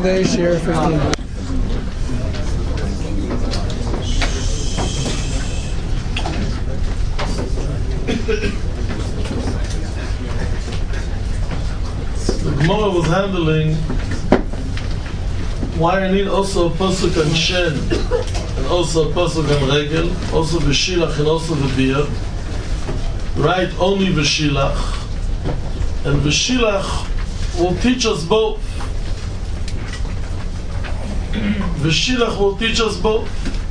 Yesterday, share 15. The Gemara was handling why I need also a pasuk on Shen and also a pasuk on Regel, also V'shilach and also V'bir. Right, only V'shilach. And V'shilach will teach us both. V'shilach will teach us both.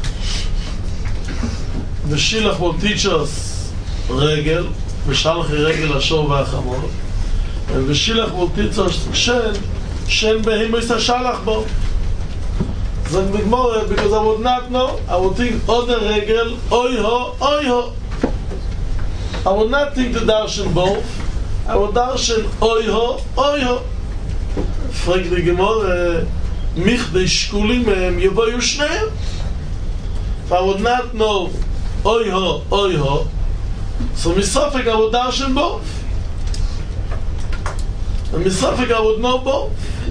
V'shilach will teach us Regel, V'shalach Regel Ashor V'achamor. And V'shilach will teach us Shen Behemois HaShalach Bo. So in the Gemara, because I would not know, I would think Oder Regel, Oy Ho. I would not think to darshan both. I would darshan Oy Ho. Frag the Gemara, Mich de Shkulim Yevoyu Shneim. If I would not know Oy Ho, so Misafik I would darshan both. And Misafik I would know both.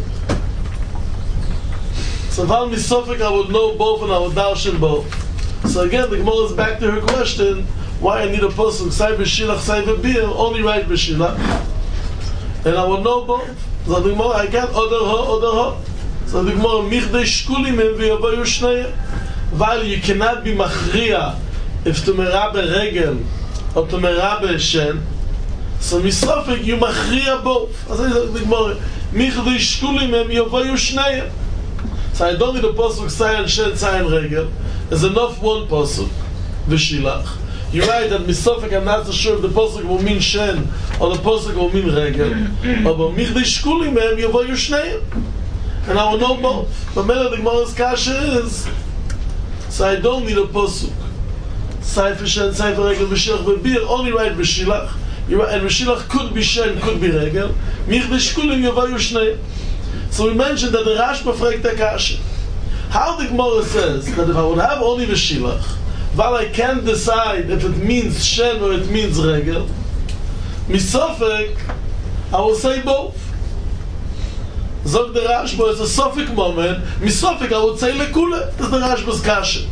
So if I'm Misafik I would know both and I would darshan both. So again the Gemara is back to her question, why I need a pasuk, say B'shilach, say V'bir, only write B'shilach. And I would know both. So the Gemara, I can't Oder Ho. So the Gemara, Mich de Shkulim V'yavayu Shneim. While you cannot be Machriya if to Merabe Regel or to Merabe Shen, so Misafik you Machriya both. So the Gemara, Mich de Shkulim V'yavayu Shneim. So I don't need a pasuk, say and Shen, say and Regel. There's enough one pasuk, V'shilach. You're right that Misafik, I'm not so sure if the pasuk will mean Shen or the pasuk will mean Regel. But Mich de Shkulim Yavayu Shneim. And I will know both. But many of the Gemara's kasha is, so I don't need a pasuk. Seifer Shen, Seifer Regel, V'shilach, V'bir, only write V'shilach. You're right, and V'shilach could be Shen, could be Regel. Mich de Shkulim Yavayu Shneim. So we mentioned that the Rashba fragt the kasha. How the Gemara says that if I would have only V'shilach, while I can't decide if it means Shen or it means Regel, Misafik, I will say both. Zog the Rashba, it's a Sofik moment. Misafik, I would say Lekule. That's the Rashba's kasha.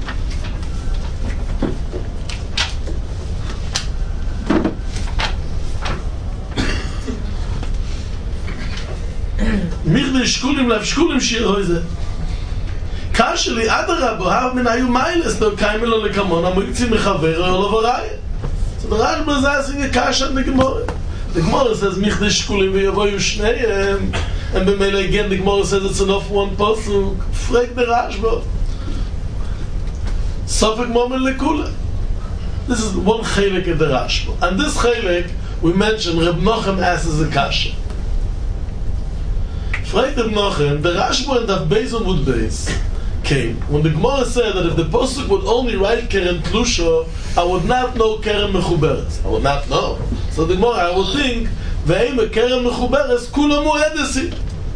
Mich de Shkulim lav Shkulim shir hoize. Kashli adarabo have min ayu mailes no kaimelo lekamon amuktzim mechaver or lovarai. So the Rashba is asking a kasha in the Gemara. The Gemara says Mich de Shkulim v'yavoyu shneim, and b'mele again the Gemara says it's enough one pasuk. Frag the Rashba. Sofik moment lekula. This is one chelik in the Rashba, and this chelik we mentioned Reb Nochem asks a kasha. Frag Reb Nochem, the Rashba and Daf Beis Amud Beis came when the Gemara said that if the pasuk would only write Keren Tlusha, I would not know Keren Mechuberet. I would not know. So the Gemara, I would think, Ve'im Keren Mechuberet Kula Moedesi.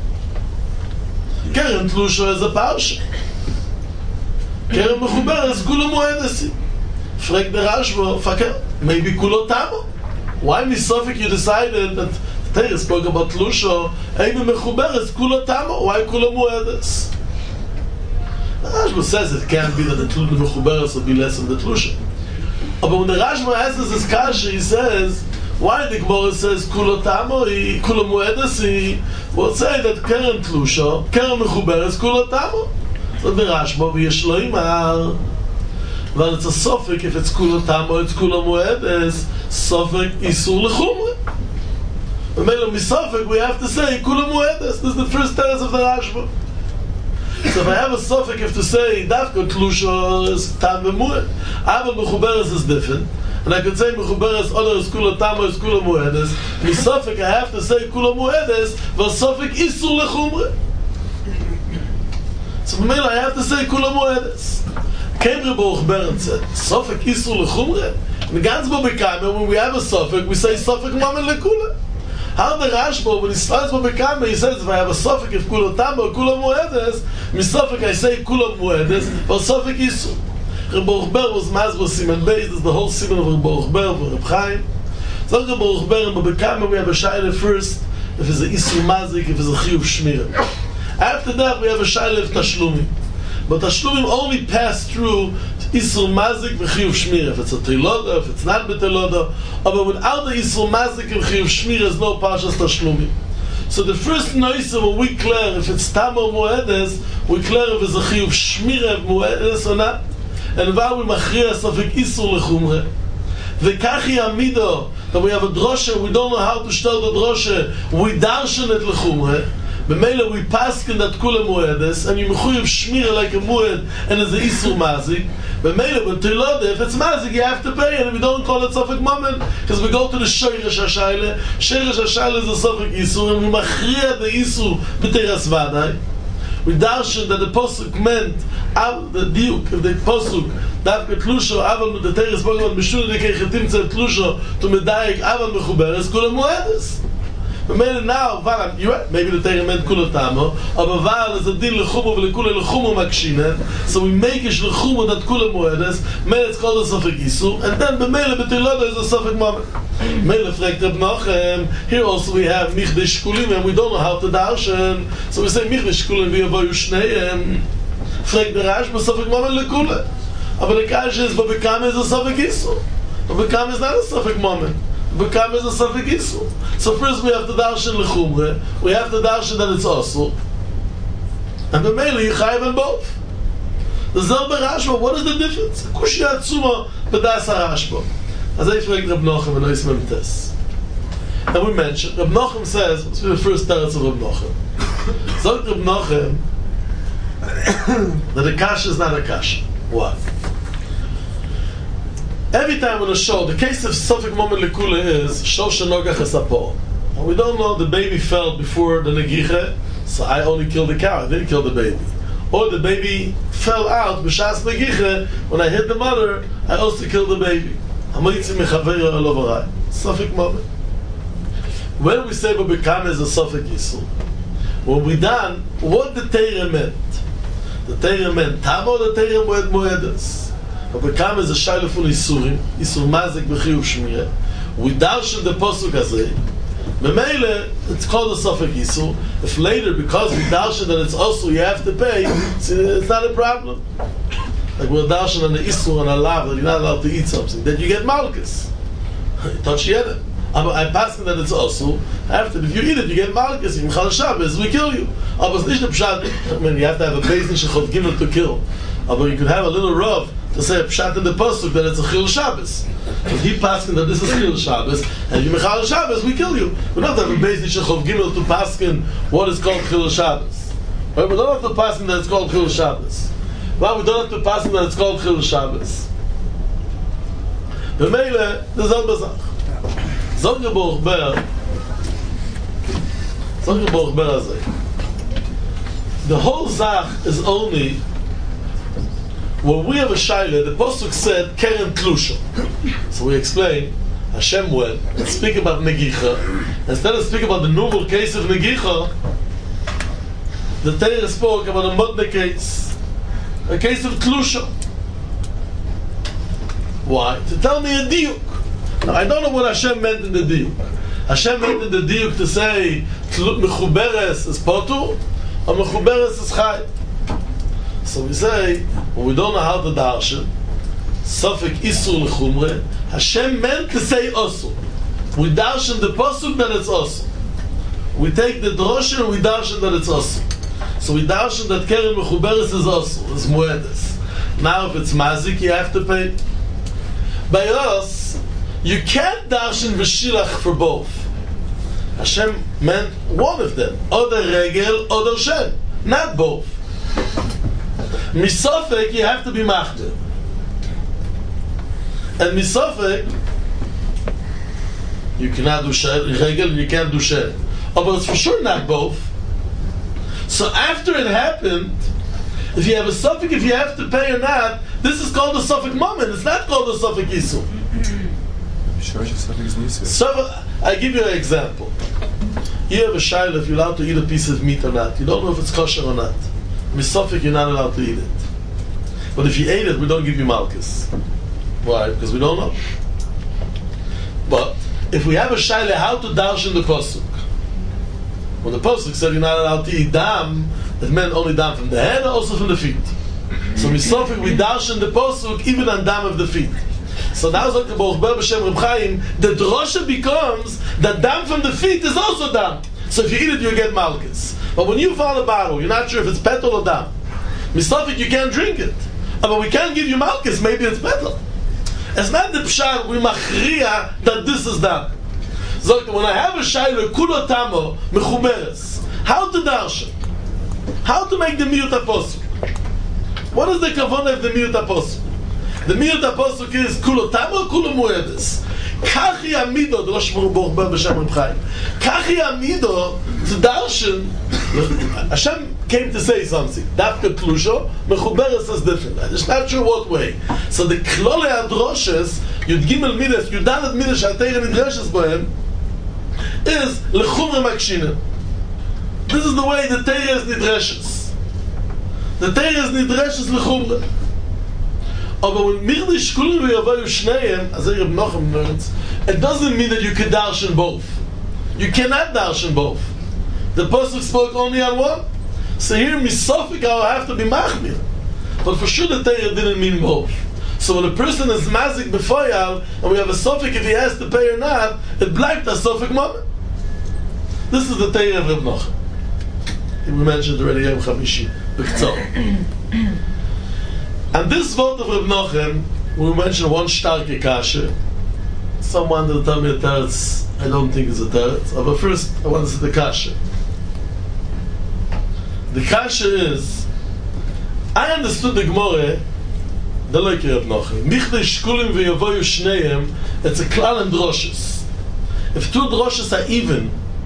Keren Tlusha is a parsha. Keren Mechuberet Kula Moedesi. Frag the Rashba, Fakir, maybe Kulo Tamo. Why Misafik you decided that Torah spoke about Tlusha, Eim Mechuberet Kula Tamo? Why Kula Moedes? The Rashba says it can't be that the Mechuberes will be less than the Tlusha. But when the Rashba asks this kasha, he says, why the Gemara says Kula Tamo, Kula Moedes, he will say that Keren Tlusha, Keren Mechuberes, Kula Tamo. So the Rashba, v'yesh lo imar, well, it's a Sofik, if it's Kula Tamo, it's Kula Moedes, Sofik Isur Lechumre. When we Misafik, we have to say Kula Moedes. This is the first teres of the Rashba. So if I have a Sofik, if to say Dafka Tlusha is Tam V'Mued, Aval Mechuberes is different, and I could say Mechuberes Oder is Kula Tamo is Kula Moedes. Misafik, I have to say Kula Moedes, but Sofik Isur Lechumre. So for me, I have to say Kula Moedes. Came Rebbe Ochber and said, Sofik Isur Lechumre? In the Gansbo Bekame, when we have a Sofik, we say Sofik Mamen Lekula. How the Rashba, when he starts with Bekame, he says, if I have a Sofik, if Kula Tamo or Kula Moedes, Misafik I say Kula Moedes, but Sofik Isur. Rebbe Ochber was Mazbo Siman Beis, this is the whole Siman of Rebbe Ochber, for Reb Chaim. So Rebbe Ochber and Bekame, we have a Shaila first, if it's a Isur Mazik, if it's a Chiyuv Shmira. I have after that we have a Shaila of Tashlumim. But Tashlumim only pass through Isur Mazik v'Chiyuv Shmira. If it's a Teloda, if it's not Beteloda. But without the Isur Mazik and Chiyuv Shmira, there's no Parshas Tashlumim. So the first noise when we clear if it's Tamar Moedes, we clear if it's a Chiyuv Shmira Moedes or not. And while we Machriya Safik Isur Lechumre. V'kachi Amido, that we have a drosha, we don't know how to start the drosha, we darshan it Lechumre. B'meila we paskin that kula moedes, and you mechuyev shmira like a moed, and it's a isur mazik. B'meila when Teloda, if it's mazik, you have to pay, and we don't call it sofik moment, because we go to the Sheirish HaShaila. Sheirish HaShaila is a sofik isur, and we machriya the isur b'teras vadai. We darshan that the posuk meant the diuk, if the posuk davke tlusho aval the teres bogman b'shul dekechetim tzev tlusho to medayik aval mechuberes kula moedes. But now, you're right, maybe the Torah meant kulatamo, but Val is a din lechumo v'lekula lechumo makshinen, so we make it lechumo that kula moedes, mele it's called a sofik isu, and then b'mele b'teloda is a sofik moment. Mele frekt Reb Nochem, here also we have michde shkulim, and we don't know how to darshan, so we say michde shkulim v'yavoyu shneim, frekt the Rash, but sofik moment lekula. But the kash is, but bekam is a sofik isu, but bekam is not a sofik moment. Become as a safek isu. So first we have to darshan lechumre, we have to darshan that it's also, and the mele you chayiv in both. The zelbe Rashba, what is the difference? Kushya atzuma b'das HaRashba. As I fraged Reb Nochem and Ois Memtes. And we mentioned, Reb Nochem says, let's be the first teretz of Reb Nochem. Zog Reb Nochem that the kasha is not a kasha. Why? Every time on a show, the case of Sofik Moment Lekula is Shosha Nogach Esapo. And we don't know the baby fell before the Negiche, so I only killed the cow, I didn't kill the baby. Or the baby fell out, B'shas Negiche, when I hit the mother, I also killed the baby. Hamoitzi Mechaveira Elovarai. Sofik Moment. When we say B'bekam is a Sofik Yisur, when we done, what the Torah meant? The Torah meant Tamo, the Torah Moed Moedas. But Bekam is a shayla fun isurim, isur mazik b'chiyuv shmira. We darshan the posuk hazeh. Memele, it's called a sofek isur. If later, because we darshan that it's also you have to pay, it's not a problem. Like we're darshan on the isur and a lav that you're not allowed to eat something, then you get malchus. You touch yedem. I pass that it's also after if you eat it, you get malchus. In Chal Shabbos, we kill you. Aber it's nicht a pshat. I mean, you have to have a basin shechov gimel to kill. Aber you could have a little rav to say a pshat in the pasuk that it's a chil Shabbos. If he paskin that this is chil Shabbos, and you mechal Shabbos, we kill you. We don't have a basin shechov gimel to paskin what is called chil Shabbos. Right? We don't have to paskin that it's called chil Shabbos. Well, we don't have to paskin that it's called chil Shabbos. The meile, the zalbazach. Zongeborg ber azay. The whole zach is only when we have a shaila. The pasuk said keren tlusha, so we explain Hashem went and speak about negicha instead of speaking about the normal case of negicha. The Torah spoke about a modern case, a case of tlusha. Why? To tell me a diuk. Now, I don't know what Hashem meant in the diuk. Hashem meant in the diuk to say mechuberes is potur or mechuberes is chai. So we say, when we don't know how to darshan, sofek isur lechumre, Hashem meant to say osur. We darshan the pasuk that it's osur. We take the drosha and we darshan that it's osur. So we darshan that keren mechuberes is osur, is muedes. Now if it's mazik, you have to pay. By us, you can't darshan v'shilach for both. Hashem meant one of them, oder regel, oder shen, not both. Misofek, you have to be machter. And misofek, you cannot do regel and you can't do shen. Oh, but it's for sure not both. So after it happened, if you have a sofek, if you have to pay or not, this is called a sofek moment. It's not called a sofek isu. So I give you an example. You have a shayla if you're allowed to eat a piece of meat or not. You don't know if it's kosher or not. Misofik, you're not allowed to eat it. But if you ate it, we don't give you malchus. Why? Because we don't know. But if we have a shayla how to darshan the pasuk, when the pasuk said you're not allowed to eat dam, It meant only dam from the head, or also from the feet. So misofik we darshan the posuk even on dam of the feet. So now the drosha becomes that dam from the feet is also dam. So if you eat it, you get malchus. But when you find a bottle, you're not sure if it's petal or dam. Misofik, you can't drink it. But we can't give you malchus, maybe it's petal. It's not the pshar, we machriya that this is dam. So when I have a shayla, kulotamo, mechumeres, how to darshan? How to make the miyut apostle? What is the kavanah of the miyut apostle? The miyut apostle is kulotamo, kulomuedes. Kachi amido, the Rosh Baruch b'Shem Reb Chaim. Kachi amido to darshan. Hashem came to say something. Dafka klusho, mechuberes is different. I'm just not sure what way. So the klole adroshes, Yud Gimel Midas, Yudalet Midas, Shatei Nidreshes bohem, is lechumre makshina. This is the way the Torah is nidreshes. The Torah is nidreshes lechumre. Aber when Mirdish Kulin v'Yavayu Shneim, as Reb Nochem learns, it doesn't mean that you can darshan both. You cannot darshan both. The pasuk spoke only on one. So here misofik I'll have to be machmir. But for sure the Torah didn't mean both. So when a person is mazik b'foyal, and we have a sofik if he has to pay or not, it bleibt a sofik moment. This is the Torah of Reb Nochem. We mentioned already Yom Chamishi, b'chtzor. And this vote of Reb Nochem, we mentioned one starke kasha. Someone will tell me a teretz. I don't think it's a teretz. But first, I want to see the kasha. The kasha is, I understood the Gemara, the like Reb Nochem. Michdei shkulim v'yavoyu shneim, it's a klal and droshes. If two droshes are even,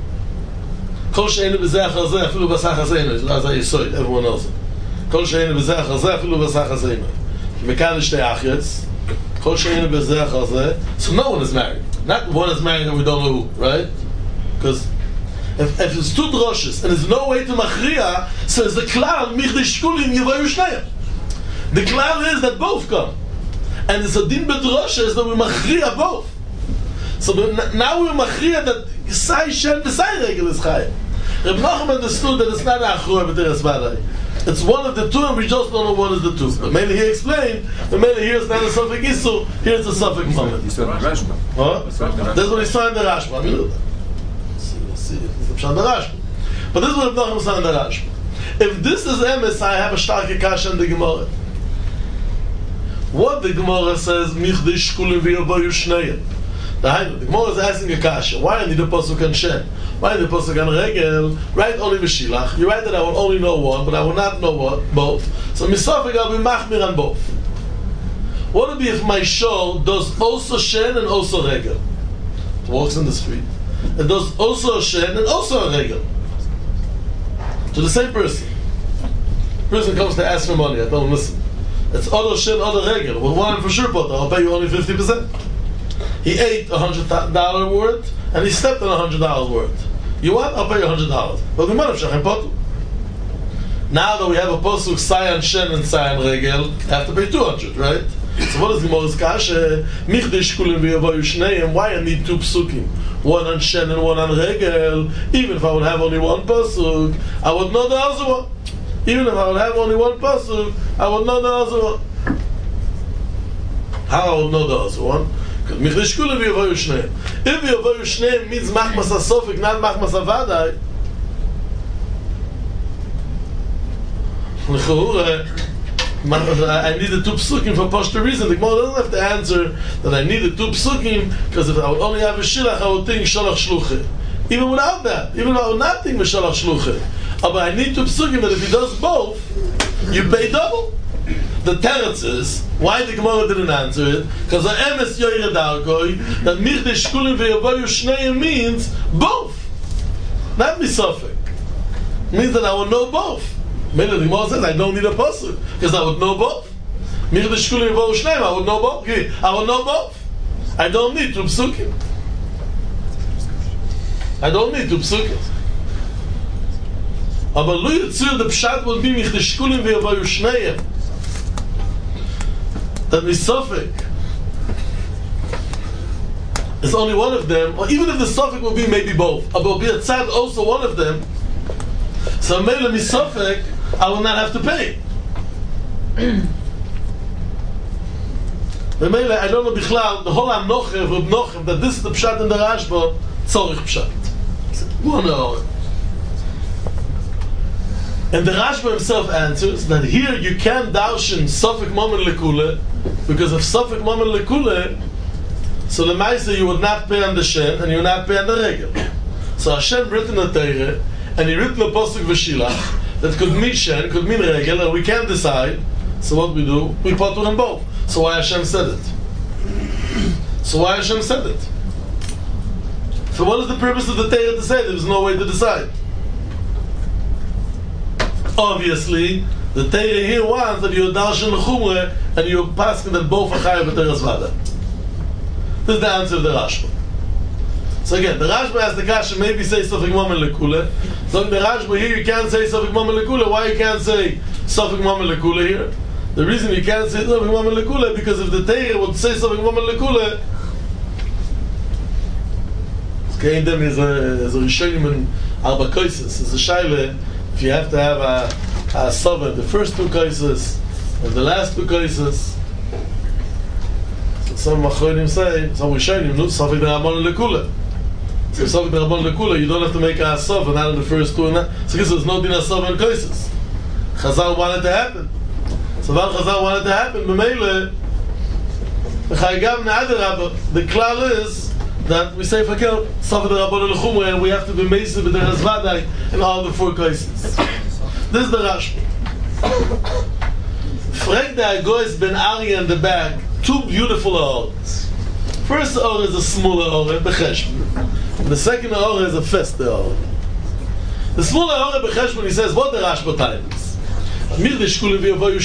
kol she'enu b'zeh achar zeh, afilu b'sach hazeinu, as I saw it, everyone knows it. כל שאין בזה אחר זה אפילו בסך הזה מכאן שתי אחייץ כל שאין בזה אחר זה so no one is married not one is married and we don't know who right because if it's two droshes and there's no way to machriya so it's the klal michdei shkulim yavayu shneim the klal is that both come and it's a din bedroshes that we machriya both so now we machriya that sai shen b'sai regel is chayim Reb Nochem understood that it's not achroy b'teres vadai. It's one of the two, and we just don't know what is the two. But mainly he explained, but mainly here it's not a Suffolk Issur, here it's a Suffolk moment. He said the Rashba. Huh? That's what he saw in the Rashba. I mean, see, it's the Pshat the Rashba. But this is what Reb Nochem saw in the Rashba. If this is emes, I have a starke kasha in the Gemara. What the Gemara says, Michdei shkulim v'yavayu shneim. The Gemara is asking a kasha. Why I need a pasuk on shen? Why I need a pasuk on regel? Write only v'shilach. You write that I will only know one, but I will not know what both. So misafik I'll be machmir on both. What would be if my shol does also shen and also regel? It walks in the street. It does also shen and also a regel. To the same person. The person comes to ask for money. I tell him, listen, it's other shen, other regel. Well, one for sure, but I'll pay you only 50%. He ate $100 worth, and he stepped on $100 worth. You want? I'll pay you $100. But the man of Shachem Potu. Now that we have a posuk Sayan Shen and Sayan Regel, I have to pay 200, right? So what is the Gemara's kasha? Michdei shkulim v'yavayu shneim. Why I need two psukim? One on Shen and one on Regel. Even if I would have only one pasuk, I would know the other one. Even if I would have only one pasuk, I would know the other one. How I would know the other one? Michdei shkulim v'yavayu shneim. If v'yavayu shneim means machmas hasofik, not machmas havadai, I needed two psukim for Pashto reason. The Gemara doesn't have to answer that I needed two psukim because if I would only have a shilach, I would think shalach shluche. Even without that, even if I would not think shalach shluche, but I need two psukim that if he does both, you pay double. The teretz is why the Gemara didn't answer it because the emes yoyre darkoi that michdei shkulim v'yavayu shneim means both, not misafik. Means that I will know both. Maybe the Gemara says I don't need a pasuk because I would know both. Michdei shkulim v'yavayu shneim, I would know both. I would know both. I don't need two psukim. I don't need two psukim. Aber lo yitzur the pshat will be michdei shkulim v'yavayu shneim. That misafik is only one of them, or even if the suffix will be maybe both, but will be a tzad also one of them. So Mele Misofek, I will not have to pay. Mele, I don't know Bichlal, the whole Nochev, that this is the Pshat in the Rashba, Tzorich Pshat. One hour. And the Rashba himself answers that here you can darshan Sofik Momen Lekule, because of Sofik Momen Lekule, so the Maisa you would not pay on the Shen and you would not pay on the Regel. So Hashem written a Teire, and he written a Posuk V'Shilach that could mean Shen, could mean Regel, and we can't decide. So what we do? We put them both. So why Hashem said it? So what is the purpose of the Teire to say there was no way to decide? Obviously, the Teire here wants that you darshan l'chumre and you pass that both are chayav b'teres vada. This is the answer of the Rashba. So again, the Rashba has the kasha, maybe say Sofik Momen Lekule. So in the Rashba here you can't say Sofik Momen Lekule. Why you can't say Sofik Momen Lekule here? The reason you can't say Sofik Momen Lekule because if the Teire would say Sofik Momen Lekule, Keindem is a Rishonim in Arba Koises. It's a Shaila. If you have to have a Sova, the first two Koises and the last two Koises. So some Machonim say, some Rishonim, no Sofik D'Rabbanan Lekula. So Sofik D'Rabbanan Lekula, you don't have to make a Sova, not in the first two. So there's no din Sova in Koises. Chazal wanted to happen. So when Chazal wanted to happen, B'meile, the klal is that we say Fakir Sofik D'Rabbanan L'chumra, and we have to be Meisiv B'Teres Vada in all the four cases. This is the Rashba. Frek the Agois Ben Arya in the back, two beautiful ores. First ore is a smaller ore, Becheshbon. The second ore is a fester ore. The smaller ore Becheshbon, he says, what the Rashba times? Mir de Shkulim v'yavoyu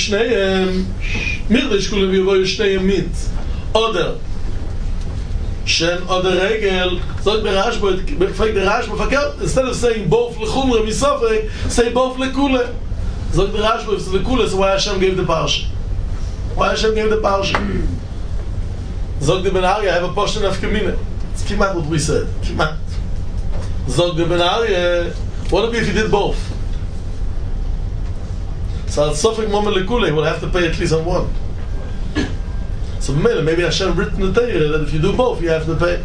shneihem means oder Shen oder Regel, sagt der Rashba, fragt der Rashba verkehrt, instead of saying both l'chumre misofek, say both l'kule. Sagt der Rashba, if it's l'kule, so why Hashem gave the parsha? Why Hashem gave the parsha? Sagt der Ben Arya, I have a portion of Kemina. It's kimat what we said. Kimat. Sagt der Ben Arya, what if you did both? So al Sofik Momen Lekule, he will have to pay at least on one. So maybe Hashem written the Teire that if you do both, you have to pay.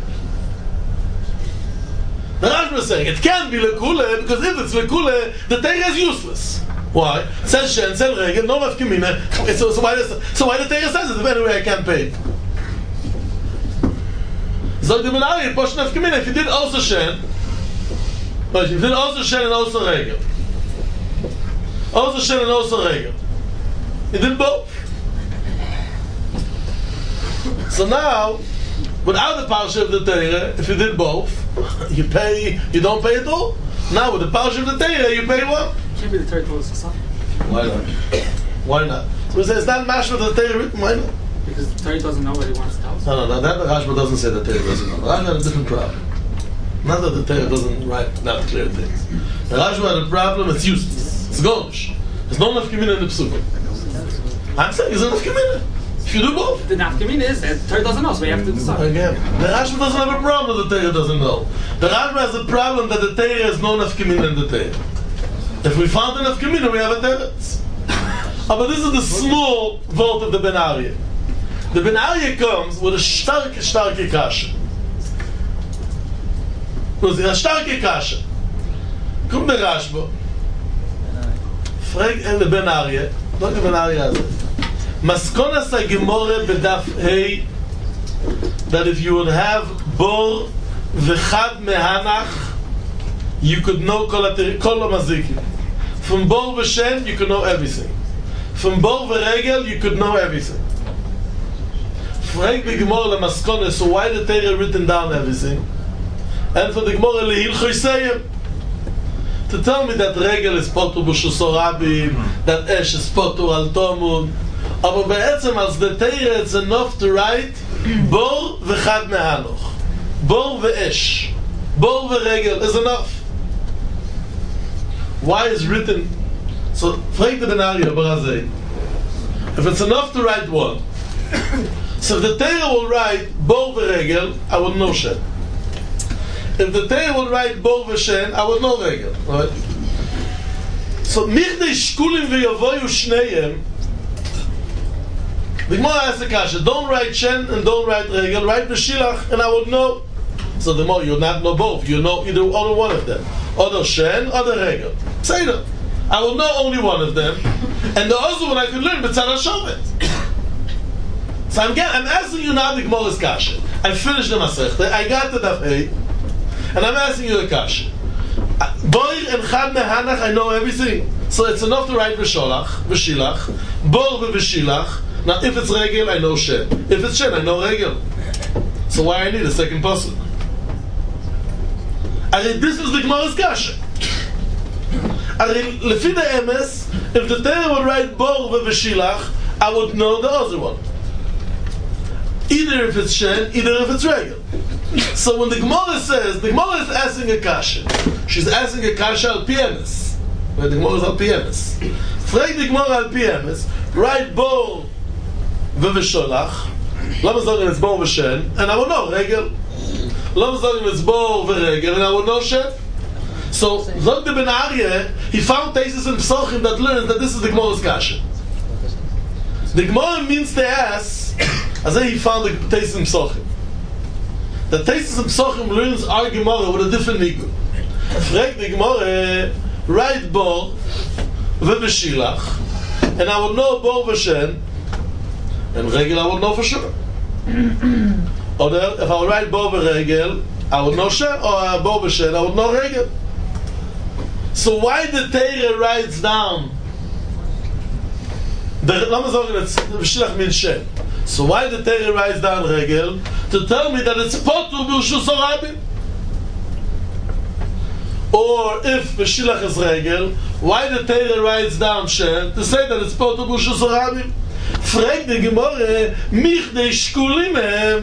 The Rashba is saying it can't be Lekule because if it's Lekule, the Teire is useless. Why? Says Shen, says Regel, no Nafkamina. So why the Teire says it? Anyway, I can't pay. Zog the Menari, Posh Nafkamina. If you did also Shen, if you did also Shen and also Regel, also Shen and also Regel, you did both. So now, without the parsha of the Teire, if you did both, you don't pay at all. Now with the parsha of the Teire, you pay one. Can't be the Teire told us to Why not? Why not? So we say it's not mashma the Teire written. Why not? Because the Teire doesn't know what he wants to tell us. No, that the Rashba doesn't say the Teire doesn't know. The Rashba had a different problem. Not that the Teire doesn't write not clear things. The Rashba had a problem. It's useless. It's gonish. There's no nafkamina in the psukim. I'm saying it's a nafkamina. If you do both. The nafkamina is that the Teire doesn't know, so we have to decide. Again, the Rashba doesn't have a problem that the Teire doesn't know. The Rashba has a problem that the Teire has no nafkamina in the Teire. If we found enough Kamina, we have a teretz. But this is the small vote of the Ben Arya. The Ben Arya comes with a starke kasha. Was a starke kasha. Kommt der Rashba. Frag in the Ben Arya. Look at Ben Arya. Maskonas HaGemorah bedaf Hey, that if you would have bor v'chad mehanach, you could know kol hamazikim. From bor v'shen, you could know everything. From bor v'regel, you could know everything. Frag the Gemorah lemaskonas, so why the Teire written down everything? And for the Gemorah lehil choiseyim, to tell me that regel is potur b'shusor rabim, that esh is potur al tomud. Aber be'etzem als the Teire, it's enough to write bor v'chad mehanoch, bor v'esh, bor v'regel is enough. Why is written? So, frag the Ben Arya Barazei. If it's enough to write one, so if the Teire will write bor v'regel, I will know Shen. If the Teire will write bor v'shen, I will know regel. Right? So, Michdei Shkulim v'Yavoyu Shneim. The Gemara asks the kasha, don't write Shen and don't write Regel, write B'Shilach, and I would know. So the more, you'll not know both. You know either only one of them. Or Shen, or Regel. Say that. I will know only one of them. And the other one I could learn B'Tzad HaShovet. So I'm asking you now the Gemara's kasha. I finished the Masechta, I got the Daf Hey, and I'm asking you a kasha. Boir and Chad Mehanach, I know everything. So it's enough to write B'Shilach, Bor v'B'Shilach. Now if it's Regel, I know Shen. If it's Shen, I know Regel. So why I need a second pasuk? This is the Gemara's kasha. Lefi the emes, if the Torah would write Bor v'B'Shilach, I would know the other one. Either if it's Shen, either if it's Regel. So when the Gemara says, the Gemara is asking a kasha. She's asking a kasha al PMS. When the Gemara is al PMS. Frag the Gemara al PMS, write Bor v'Sholach. Lama sagen it's Bor v'Shen, and I will know Regel. Lama sagen it's Bor v'Regel, and I will know Shen. So, Zog the Ben Aryeh, he found Teisus and Psochim that learns that this is the Gemara's kasha. The Gemara means to ask, as he found the Teisus and Psochim. The Teisus and Psochim learns our Gemara with a different nigun. Frag the Gemara, write Bor v'B'Shilach, and I will know Bor v'Shen, and Regel I will know for sure. Or if I will write Bor v'Regel, I will know Shen, or Bor v'Shen, I will know Regel. So why the Torah writes down? Lama sagen it's B'Shilach means Shen. So why the Torah writes down Regel? To tell me that it's Potur B'Rshus HaRabim. Or if B'Shilach is Regel, why the Torah writes down Shen? To say that it's Potur B'Rshus HaRabim. Frag the Gemara, Michdei Shkulim.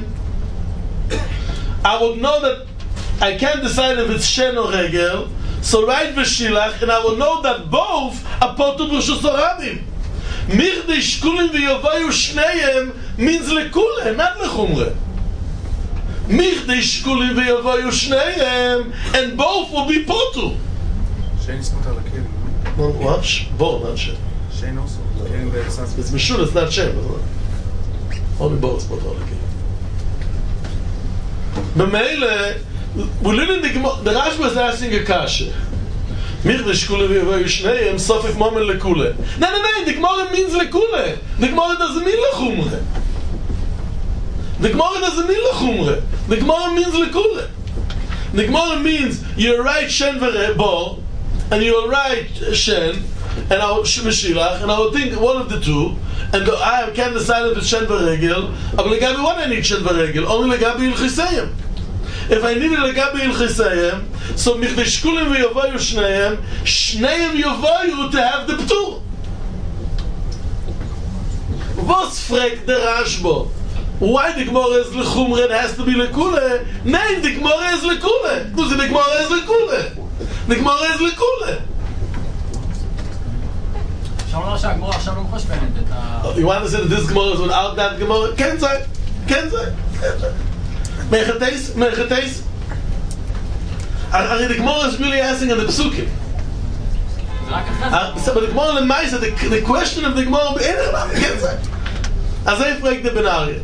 I would know that I can't decide if it's Shen or Regel, so write B'Shilach, and I will know that both are Potur B'Rshus HaRabim. Michdei Shkulim v'Yavoyu Shneim means lekule, not lechumre. Michdei Shkulim v'Yavoyu Shneim, and both will be Potur. Shen is not allocated. What? Bor, not Shen. Shen also. It's Mishur, it's not Shen. Only Bor is Potur allocated. B'meile, we're learning the Rashba is asking a kasha. Michdei Shkulim v'Yavoyu Shneim, Sofik Momen lekule. No, the Gemara means lekule. The Gemara doesn't mean lechumre. The Gemara doesn't mean lechumre. The Gemara means lekule. The Gemara means you write Shen v'Bor, and you will write Shen, and I will B'Shilach, and I will think one of the two, and I can't decide if it's Shen v'Regel, but legabi what I need Shen v'Regel? Only legabi Ilchisayim. If I need a legabi Ilchisayim, so Michdei Shkulim v'Yavoyu Shneim Yavoyu to have the Ptur. Was fragt der Rashba? Why the Gemara is lechumre, it has to be lekule? Nein, the Gemara is lekule. Du sie, the Gemara is lekule. The Gemara is lekule. You want to say that this Gemara is without that Gemara? Can't say. Mechates. The Gemara is really asking on the Pesukim. But the Gemara Lemaisa, the question of the Gemara, can't say. As I frag the Ben Aryeh.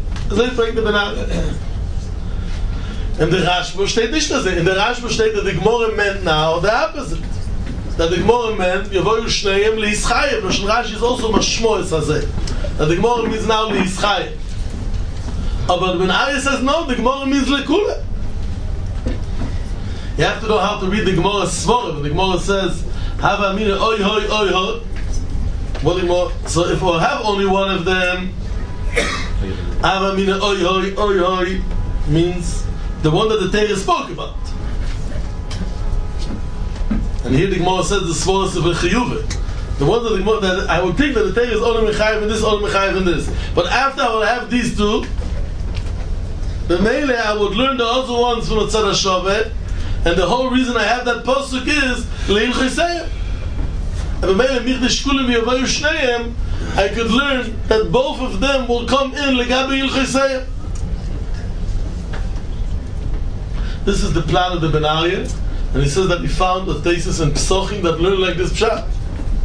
And the Rashba steht nicht das. In der Rashba steht that the Gemara meant now the opposite. That the Gemara meant Yavoyu Shneim Liyischayim. Lashon Rashi is also mashmo es hazeh. That the Gemara means now Liyischayim. But Ben Aryeh says no, the Gemara means lekule. You have to know how to read the Gemara Svarim. When the Gemara says Hava Amina Oy Hoy. So if we'll have only one of them, Hava Amina Oy Hoy means the one that the Torah spoke about. And here the Gemara says the Svarim of Chiyuve. The one that the Gemara, that I would think that the Torah is only Mechayiv and this, only Mechayiv and this. But after I will have these two, the Meile I would learn the other ones from the Tzad HaShovet, and the whole reason I have that pasuk is Leil Chisayim. And the Meile Michdei Shkulim v'Yavoyu Shneim, I could learn that both of them will come in Legabi Il Chisayim. This is the plan of the Ben Aryeh, and he says that he found a thesis in Psochim that learn like this pshat.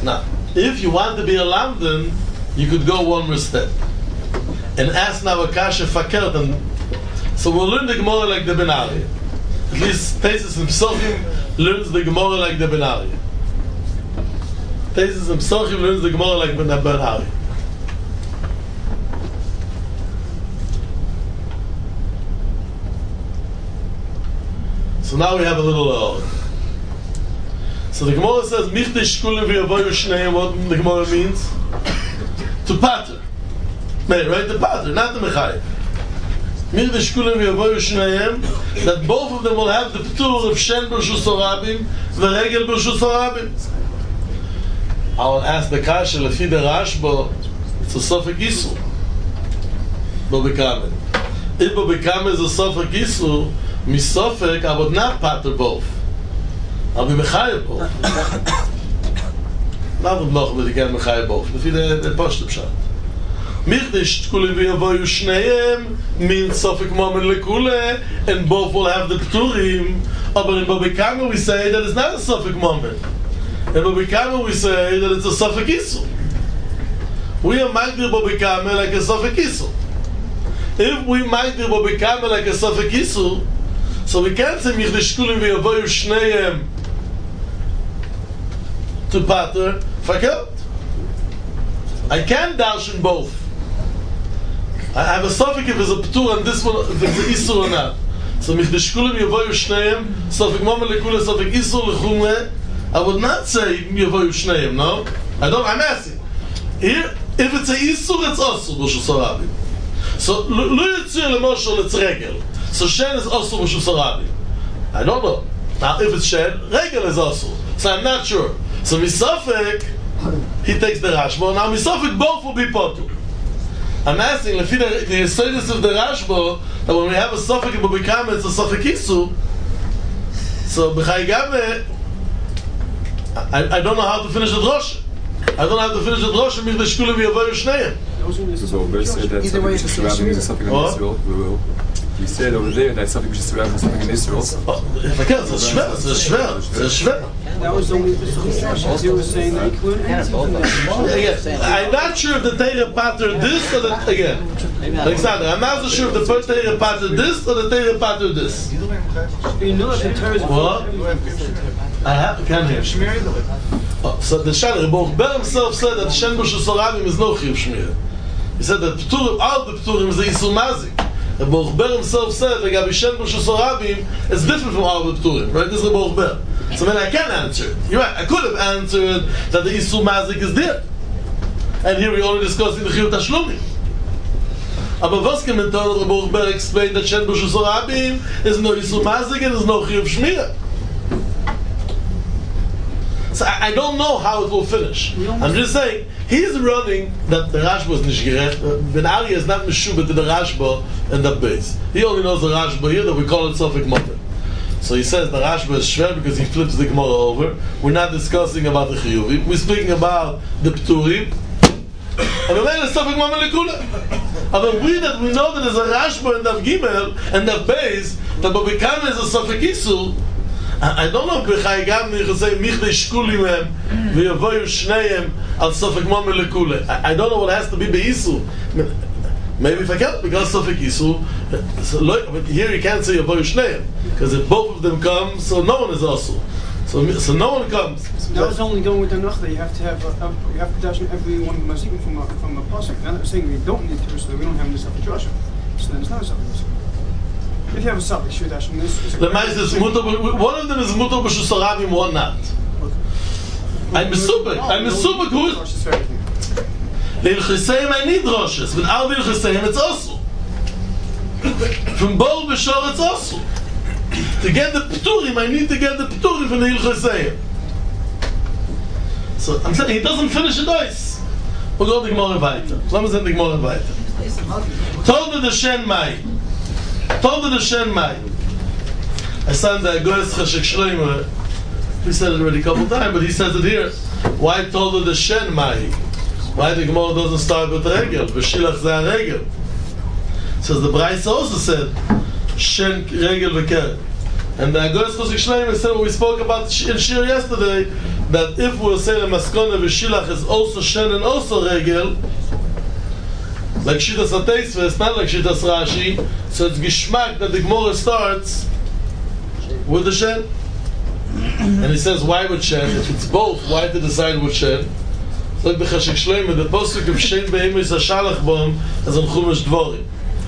Now, if you want to be a lamdan, you could go one more step and ask now a kasha fakert. And so we'll learn the Gemara like the Ben Ari. At least Tesis and Psochim learns the Gemara like the Ben Ari. Tesis and Psochim learns the Gemara like the Ben Ari. So now we have a little so the Gemara says Michte Shkulim v'yavoyu shneim. What the Gemara means? To pater. Right, to pater, not the Mechayev. Michte Shkulim v'yavoyu shneim, that both of them will have the ptur of Shen b'Rshus Harabim v'Regel b'Rshus Harabim. I will ask the Kasha lefi the Rashba, it's a Sofek Isur. Bobekame. If Bobekame is a Sofek Isur, Misofek, I would not pater both. I'll be Mechayev both. Not with Moch, but again Mechayev both. Lefi the Poshtem Pshat. Michte Shkulim v'yavoyu shneim means Sofek Momen lekule, and both will have the Pturim. But in Bobekame we say that it's not a Sofek Momen. In Bobekame we say that it's a Sofek Isur. We are Magdir Bobekame like a Sofek Isur. If we Magdir Bobekame like a Sofek Isur, so we can't say Michte Shkulim v'yavoyu shneim to pater fakert. I can't darshan both. I have a suffix if it's a ptur and this one if it's an isur or not. So Michte Shkulim v'yavoyu shneim, suffix momen lekule, suffix isur lechumre. I would not say v'yavoyu shneim. No, I'm asking. Here, if it's a isur, it's asur b'Rshus Harabim. So lo yitzir lemoshel it's regel. So Shen is asur b'Rshus Harabim. I don't know. Now if it's Shen, regel is asur. So I'm not sure. So Misafek, he takes the Rashba. Now Misafek both will be potur. I'm asking, the Yesodis of the Rashba, that when we have a Safek in Bobekame, it's a Safek Isur. So B'chaygame, I don't know how to finish the Drosha. I don't know how to finish the Drosha. Michte Shkulim v'yavoyu shneim. So Ober said that something which is surrounding is something in Israel. We said over there that something which is surrounding something in Israel. It's schwer. That was only the you were saying that he couldn't answer. I'm not sure if the Torah pater this or the again. Alexander, I'm not so sure if the first Torah pater this or the Torah pater this. You know that the Torah is what? I can't hear. So the Shana Rebbe himself said that Shen b'Rshus Harabim is no chiyuv shmira. He said that Pturim, all the Pturim is the Isur Mazik. Rebbe himself said that Gabi Shen b'Rshus Harabim is different from all the Pturim. Right? This is Rebbe. So then I can answer it. You're right. I could have answered that the Isur Mazik is there. And here we're only discussing the chiyuv Tashlumim. Aber was can man tell Rebbe explain that Shen b'Rshus Harabim is no Isur Mazik and is no chiyuv shmira? So I don't know how it will finish. I'm just saying, he's running that the Rashba is nishgerech. Ben Ari is not meshubet to the Rashba and the base. He only knows the Rashba here that we call it Sofek Momen. So he says the Rashba is shver because he flips the Gemara over. We're not discussing about the Chiyuvim. We're speaking about the Pturim. And the man is Sofek Momen lekula. But we know that there's a Rashba and the Gimel and the base that Bobekame is a Sofek Isur. I don't know if B'chaygam you say Michte Shkulim v'yavoyu shneim al Sofek Momen lekule. I don't know what has to be Be'isur. Maybe if I can't, because Sofek Isur. But here you can't say Yavoyu shneim because if both of them come, so no one is also. So no one comes. That was only going with the Nachda. You have to have dash everyone mazikim from a pasuk. Now they're saying we don't need to, so we don't have this up Joshua. So then it's not a suffix. If you have a suffix, you dash from this. The mice is one of them is mutar b'Rshus Harabim, one not. I'm super good. The Ilchesayim I need Roshes. With all the Ilchesayim it's also. From Bol B'Shor it's also. To get the Pturim, I need to get the Pturim from the Ilchesayim. So I'm saying he doesn't finish the dice. We'll go to the Gemara weiter. Lass uns in die Gemara weiter. Told the Shen Mai. I said that Goyes Cheshek Shloimeh. We said it already a couple times, but he says it here. Why told the Shen Mai? Why the Gemara doesn't start with Regel? V'shilach zeh Regel. Says the Braisa also said Shen Regel v'ker. And the Agoras Chosik Shleim said what we spoke about in Shir yesterday, that if we'll say the Maskona V'Shilach is also Shen and also Regel, like Shitas HaTeisva, it's not like Shitas Rashi, so it's Gishmak that the Gemara starts with the Shen. And he says, why with Shen? If it's both, why to decide with Shen? So like the Chashik Shleim, the Posuk of Shen Be'emis HaShalach Bom as on Chumash Dvorim.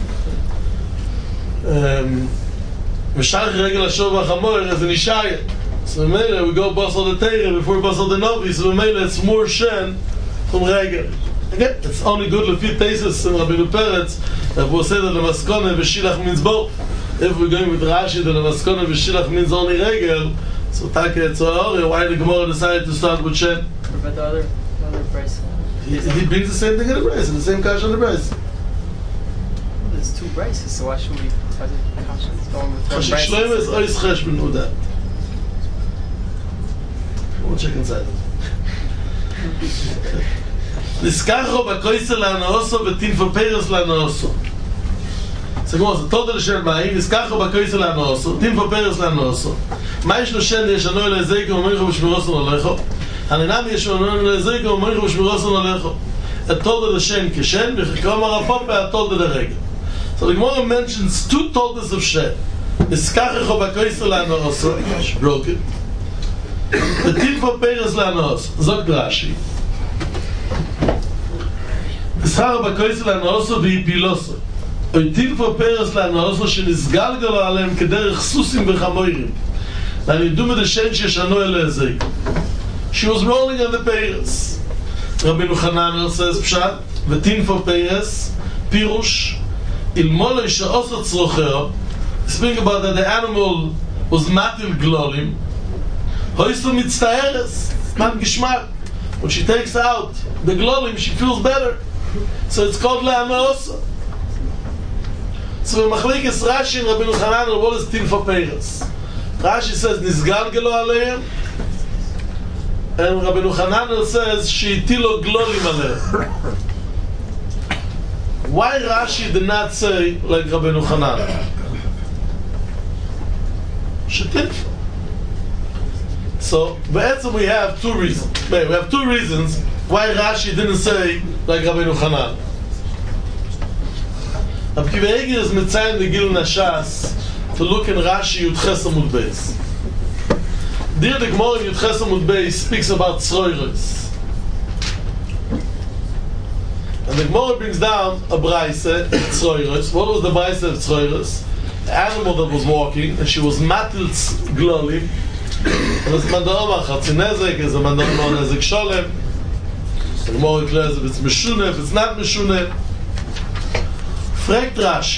V'Shalach Regel HaShov HaChamor as an Ishaya. So we go Basal the Teire before Basal the Novi, so it's more Shen from Regel. Again, it's only good Lefi Teisus and Rabbeinu Peretz that we'll say that the Maskona V'Shilach means both. If we're going with Rashi that the Maskona V'Shilach means only Regel, so Taka Etzahori, why the Gemara decided to start with Shen? What about the other brace? He brings the same thing in the brace, the same kash on the brace. Well, there's two braces, so why should we try to kash going with one brace? Chashik Shleim is Ois Cheshbon Udat. We'll check inside it. Niskacho b'koisel la'anoso v'tinfo peros la'anoso. So כמו זה תודה לשם מים, נזכחו בקויסל לנוסו, תינפו פרס לנוסו. מה יש לו שן ישנו אל הזיקו ומריחו ושמירוסו נלכו? הנינם ישנו אל הזיקו ומריחו ושמירוסו נלכו. את תודה לשן כשן, וכמו הרפופה התודה לרגל. So the Gemara mentions two toldas of Shen. Niskacho b'koisel la'anoso, broken. ותינפו פרס לנוסו, זאת Rashi. נסחר בקויסל לנוסו והפילוסו. ותינפו פרס לנוסו שנסגלגלו עליהם כדרך סוסים וחמורים. ואני דו מדשן שישנו אל הזיק. She was rolling on the Peres. רבינו חנן says פשט, ותינפו פרס, פירוש, אלמולוי שעושה צרוכר, speaking about that the animal was מטיל גלולים, הויסו מצטערס, man geschmack. When she takes out the glolim, she feels better. So it's called Le'anoso. So Machlekes Rashi and Rabbeinu Hanan, what is Tinfa Peres? Rashi says, Nizgalgelo Aleim. And Rabbeinu Hanan says, Sheitilo Glolim Aleim. Why Rashi did not say like Rabbeinu Hanan? Shetinfa. So, b'etzem we have two reasons. We have two reasons why Rashi didn't say like Rabbeinu Hanan. Rabbi Akiva Eiger is mitzayin the Gil Nashas to look in Rashi Yudches Amud Beis. There the Gemara in Yudches Amud Beis speaks about tzroiros. And the Gemara brings down a braise, tzroiros. What was the braise of tzroiros? The animal that was walking, and she was matil glolim. Das man da aber hat Zinezek, ist man da noch Nezek Sholem. The Gemara declares if it's Meshune, if it's not Meshune. Fragt Rashi.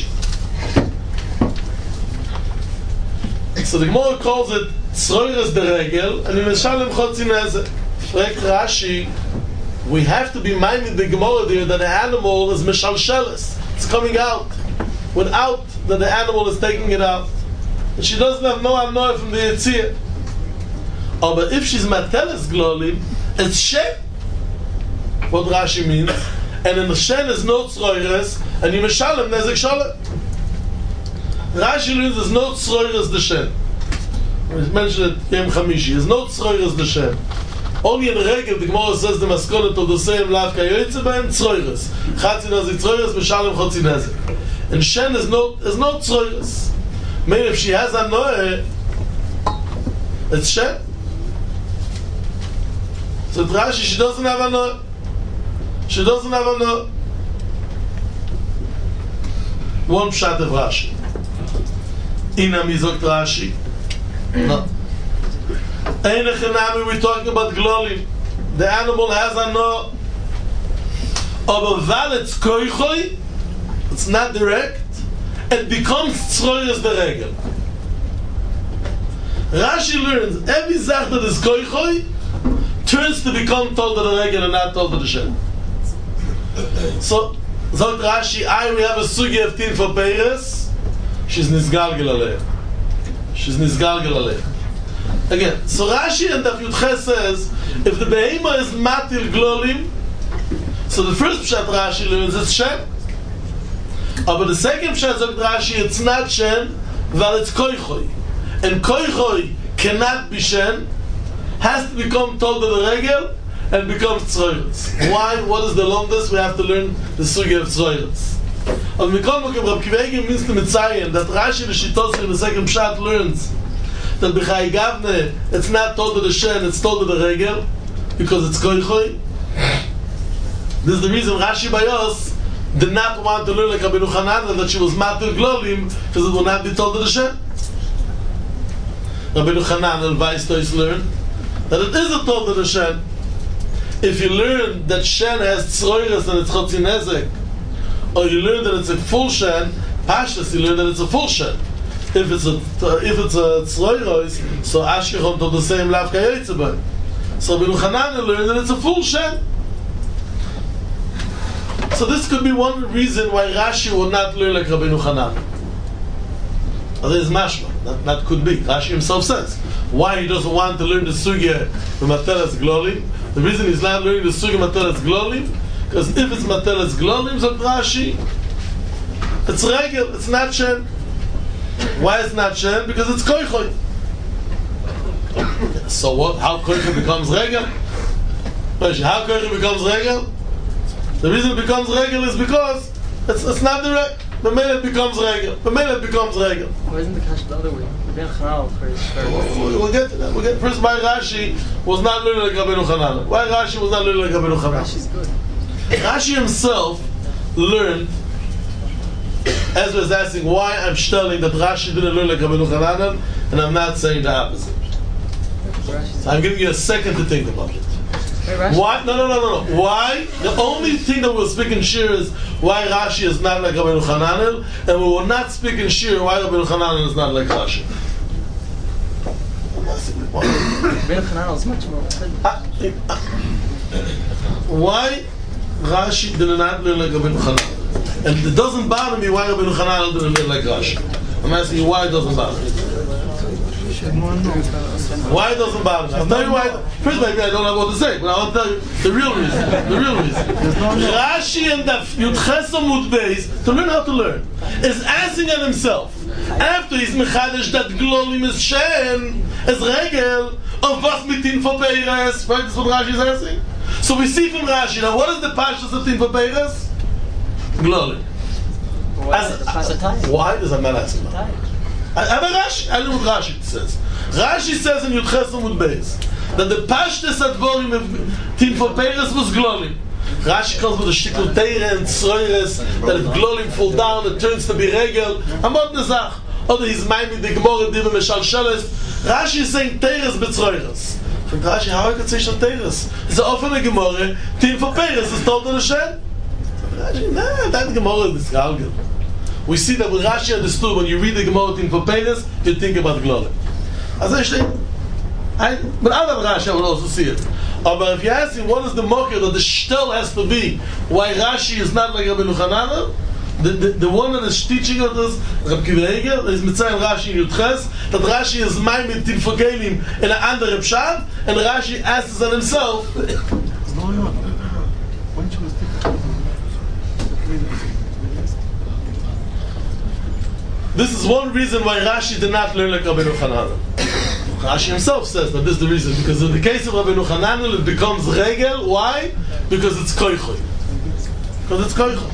So the Gemara calls it Tzroiros de Regel, and in Meshalem Chot Zinezek. Fragt Rashi, we have to be minded the Gemara there that the animal is Meshalsheles. It's coming out without that the animal is taking it out. And she doesn't have no amnoy from the Yitzir. Oh, but if she's matelis glolim, it's Shen. What Rashi means. And in the Shen is no tzroiros, and you meshalem nezek sholem. Rashi means there's no tzroiros the Shen. We mentioned it Yom Chamishi. There's no tzroiros the Shen. Only in Regel, the Gemara says the maskona to the same lav kayoytze behem tzroiros. Chatzi nezek tzroiros, meshalem chotzi nezek. And Shen is no tzroiros. Meaning if she has a noe, it's Shen. So Rashi, she doesn't have a no. She doesn't have a no. One pshat of Rashi. Ina mizok Rashi. No. Einechenami, we're talking about glolim. The animal has a no. Aber weil it's koichoi, it's not direct, it becomes tzroiros the regel. Rashi learns every zach that is koichoi turns to become told to the regel and not told to the Shen. So, Zot Rashi, we have a sugi of tin for Peres, she's nizgalgel aleh. She's nizgalgel aleh. Again, so Rashi and Daf Yudches says, if the behema is matil glolim, so the first pshat Rashi learns it's Shen. But the second pshat Zot Rashi, it's not Shen, but it's koichoi. and koichoi cannot be shen, has to become told of the regel and becomes tzroiris. Why? What is the longest? We have to learn the sugi of tzroiris. And Mikol Mokim Rab Kiva Eiger means to Mitzayin that Rashi the Shitosri in the second pshat learns that B'chai Gavne it's not told of the shen, it's told of the regel because it's koichoi. This is the reason Rashi Bayos did not want to learn like Rabbeinu Hanan that she was matir glolim because it will not be told of the shen. Rabbeinu Hanan advised us learn that it isn't told of the shen. If you learn that shen has tzroiris and it's chotzi nezek, or you learn that it's a full shen, pashtas you learn that it's a full shen. If it's a tzroiris, so ashkechon told the same lav kayotzebay. So Rabbeinu Hanan learned that it's a full shen. So this could be one reason why Rashi would not learn like Rabbeinu Hanan. There is mashma. That could be. Rashi himself says why he doesn't want to learn the sugya from Matelas Glolim. The reason he's not learning the sugya Matelas Glolim because if it's Matelas Glolim, so Rashi, it's regel. It's not shen. Why it's not shen? Because it's koichoi. So what? How koichoi becomes regel? How koichoi becomes regel? The reason it becomes regel is because it's not the regel. The minute it becomes regel. The minute it becomes regel. Why isn't the cash the other way? We'll get to that. We'll get first why Rashi was not learning like Rabbeinu Hanan. Why Rashi was not learning like Rabbeinu Hanan? Rashi's good. Rashi himself learned. Ezra is asking why I'm telling that Rashi didn't learn like Rabbeinu Hanan, and I'm not saying the opposite. I'm giving you a second to think about it. Why? No. Why? The only thing that we'll speak in Shir is why Rashi is not like Rabbeinu Hanan, and we will not speak in Shir why Rabbeinu Hanan is not like Rashi. Rabbeinu Hanan is much more. Why Rashi did not learn like Rabbeinu Hanan? And it doesn't bother me why Rabbeinu Hanan didn't learn like Rashi. I'm asking you why it doesn't bother me. Why it doesn't bother me? I'll tell you why. First, maybe I don't know what to say, but I'll tell you the real reason. The real reason. Rashi and the Yud Ches Amud Beis, to learn how to learn, is asking on himself. After he's mechadesh that glolim is shen, is regel, of was mitin for Peiras. Right? That's what Rashi is asking. So we see from Rashi, now what is the pashtus of tin for Peiras? Glolim. Why does I'm not asking that? I have a Rashi. I know what Rashi says. Rashi says in Yud Ches Amud Beis that the pashtus advorim of tin for Peiras was glolim. Rashi comes with a shtikul teire and tzroires that if glolim fall down, it turns to be regel. Amot nezach. Or he's minding the Gemara diva meshal sheles. Rashi is saying teiras betzroires. From Rashi, how I could say shal teiras? It's often a Gemara. Tin for Peiras is told to the shen. Rashi, nah, that Gemara is disgalgal. We see that when Rashi understood when you read the Gemara tin for Peiras, you think about glolim. As I say, but out of Rashi I will also see it. But if you ask him what is the mocker that the shtel has to be, why Rashi is not like Rabbeinu Hanan, the one that is teaching us, Rab Kiva Eiger, is Mitzayin Rashi in Yud Ches, that Rashi is maimed tin for Kelim in an andere pshat, and Rashi asks on himself. This is one reason why Rashi did not learn like Rabbeinu Hanan. Rashi himself says that this is the reason, because in the case of Rabbeinu Hanan it becomes regel. Why? Because it's koichoi. Because it's koichoi.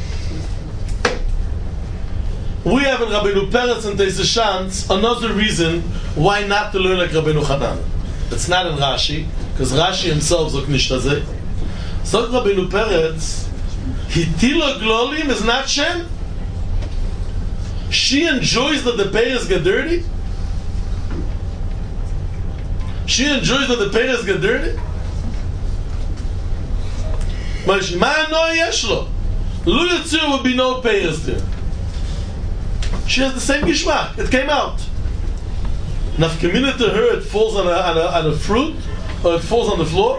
We have in Rabbeinu Peretz and Teis Shantz another reason why not to learn like Rabbeinu Hanan. It's not in Rashi, because Rashi himself zok nish tazeh. So Rabbeinu Peretz, hitilo glolim is not shen. She enjoys that the peiras get dirty. She enjoys that the peiras get dirty. Ma no yeshlo. Lu Yitzir would be no peiras there. She has the same gishmak. It came out. Nafkamina to her, it falls on a fruit, or it falls on the floor.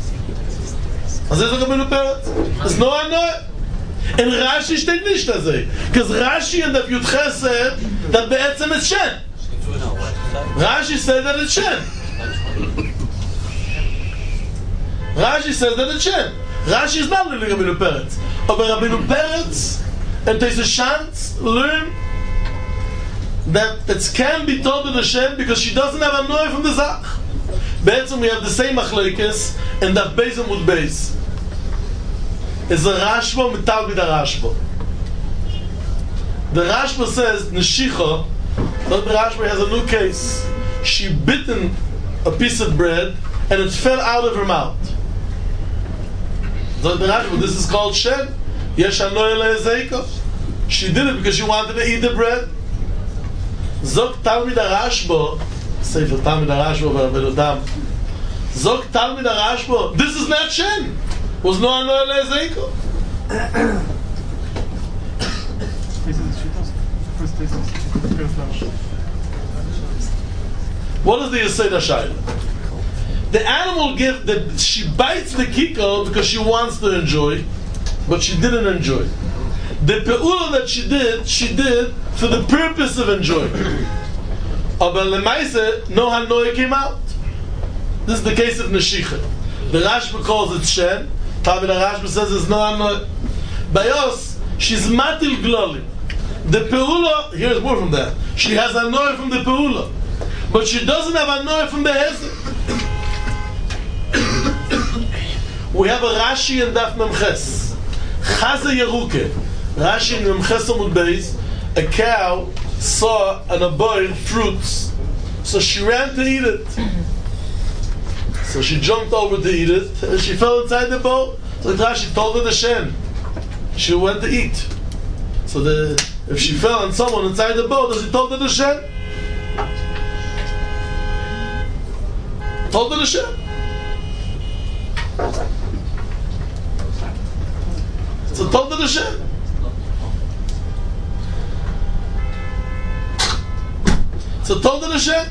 There's no annoy. And Rashi steht nicht da sei. Because Rashi and the Yud Ches said that be'etzem is shen. Rashi said that it's shen. Rashi says that it's shen. Rashi is not learning Rabbeinu Peretz. But Rabbeinu Peretz and Teis Shantz learn that it can be told to the Shem because she doesn't have a noy from the Zach. Be'etzim we have the same machlekes and that Beis and Mud Beis. Is a Rashba mital b'da Rashba. The Rashba says Neshicha. But the Rashba has a new case. She bitten a piece of bread and it fell out of her mouth. So the Rashba, this is called Shen. Yesh hanoy le'ezeiko. She did it because she wanted to eat the bread. Zok Talmid HaRashba, Sefer Talmid HaRashba v'Avedodam. Zok Talmid HaRashba, this is not Shen. Was no hanoy le'ezeiko. What is the Yesod HaShayla? The animal she bites the kiko because she wants to enjoy, but she didn't enjoy. The pe'ula that she did for the purpose of enjoying. Aber lemaise, no hanoy came out. This is the case of Neshicha. The Rashba calls it Shen. Talmid HaRashba says it's no hanoy. Bayos, she's matil glolim. The pe'ula, here's more from that. She has hanoy from the pe'ula, but she doesn't have hanoy from the hezek. We have a Rashi and Daf Memches. Chaze Yeruke. Rashi in Memches Amud Beis. A cow saw an aboy fruits, so she ran to eat it. So she jumped over to eat it, and she fell inside the bowl. So Rashi told her the Shen. She went to eat. So if she fell on someone inside the bowl, does he told her the Shen? Told her the Shen. So told her the Shen. So told her the Shen.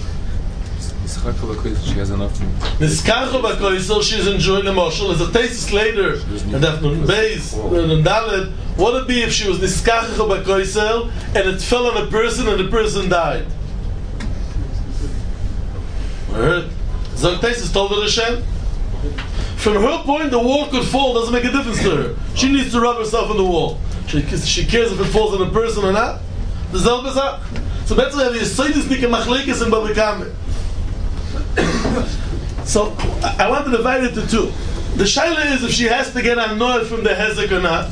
She has enough. Niskarcho b'koisel, she's enjoying the moshel. As a thesis later, and that Beis and Dalet, what would it be if she was niskarcho b'koisel and it fell on a person and the person died? So the thesis told her the Shen. From her point, the wall could fall. Doesn't make a difference to her. She needs to rub herself on the wall. She cares if it falls on a person or not. The Zelbezach. So that's why we have Yesodis Nika Machlekes and Babikame. So I want to divide it into two. The shaila is if she has to get a noel from the hezek or not.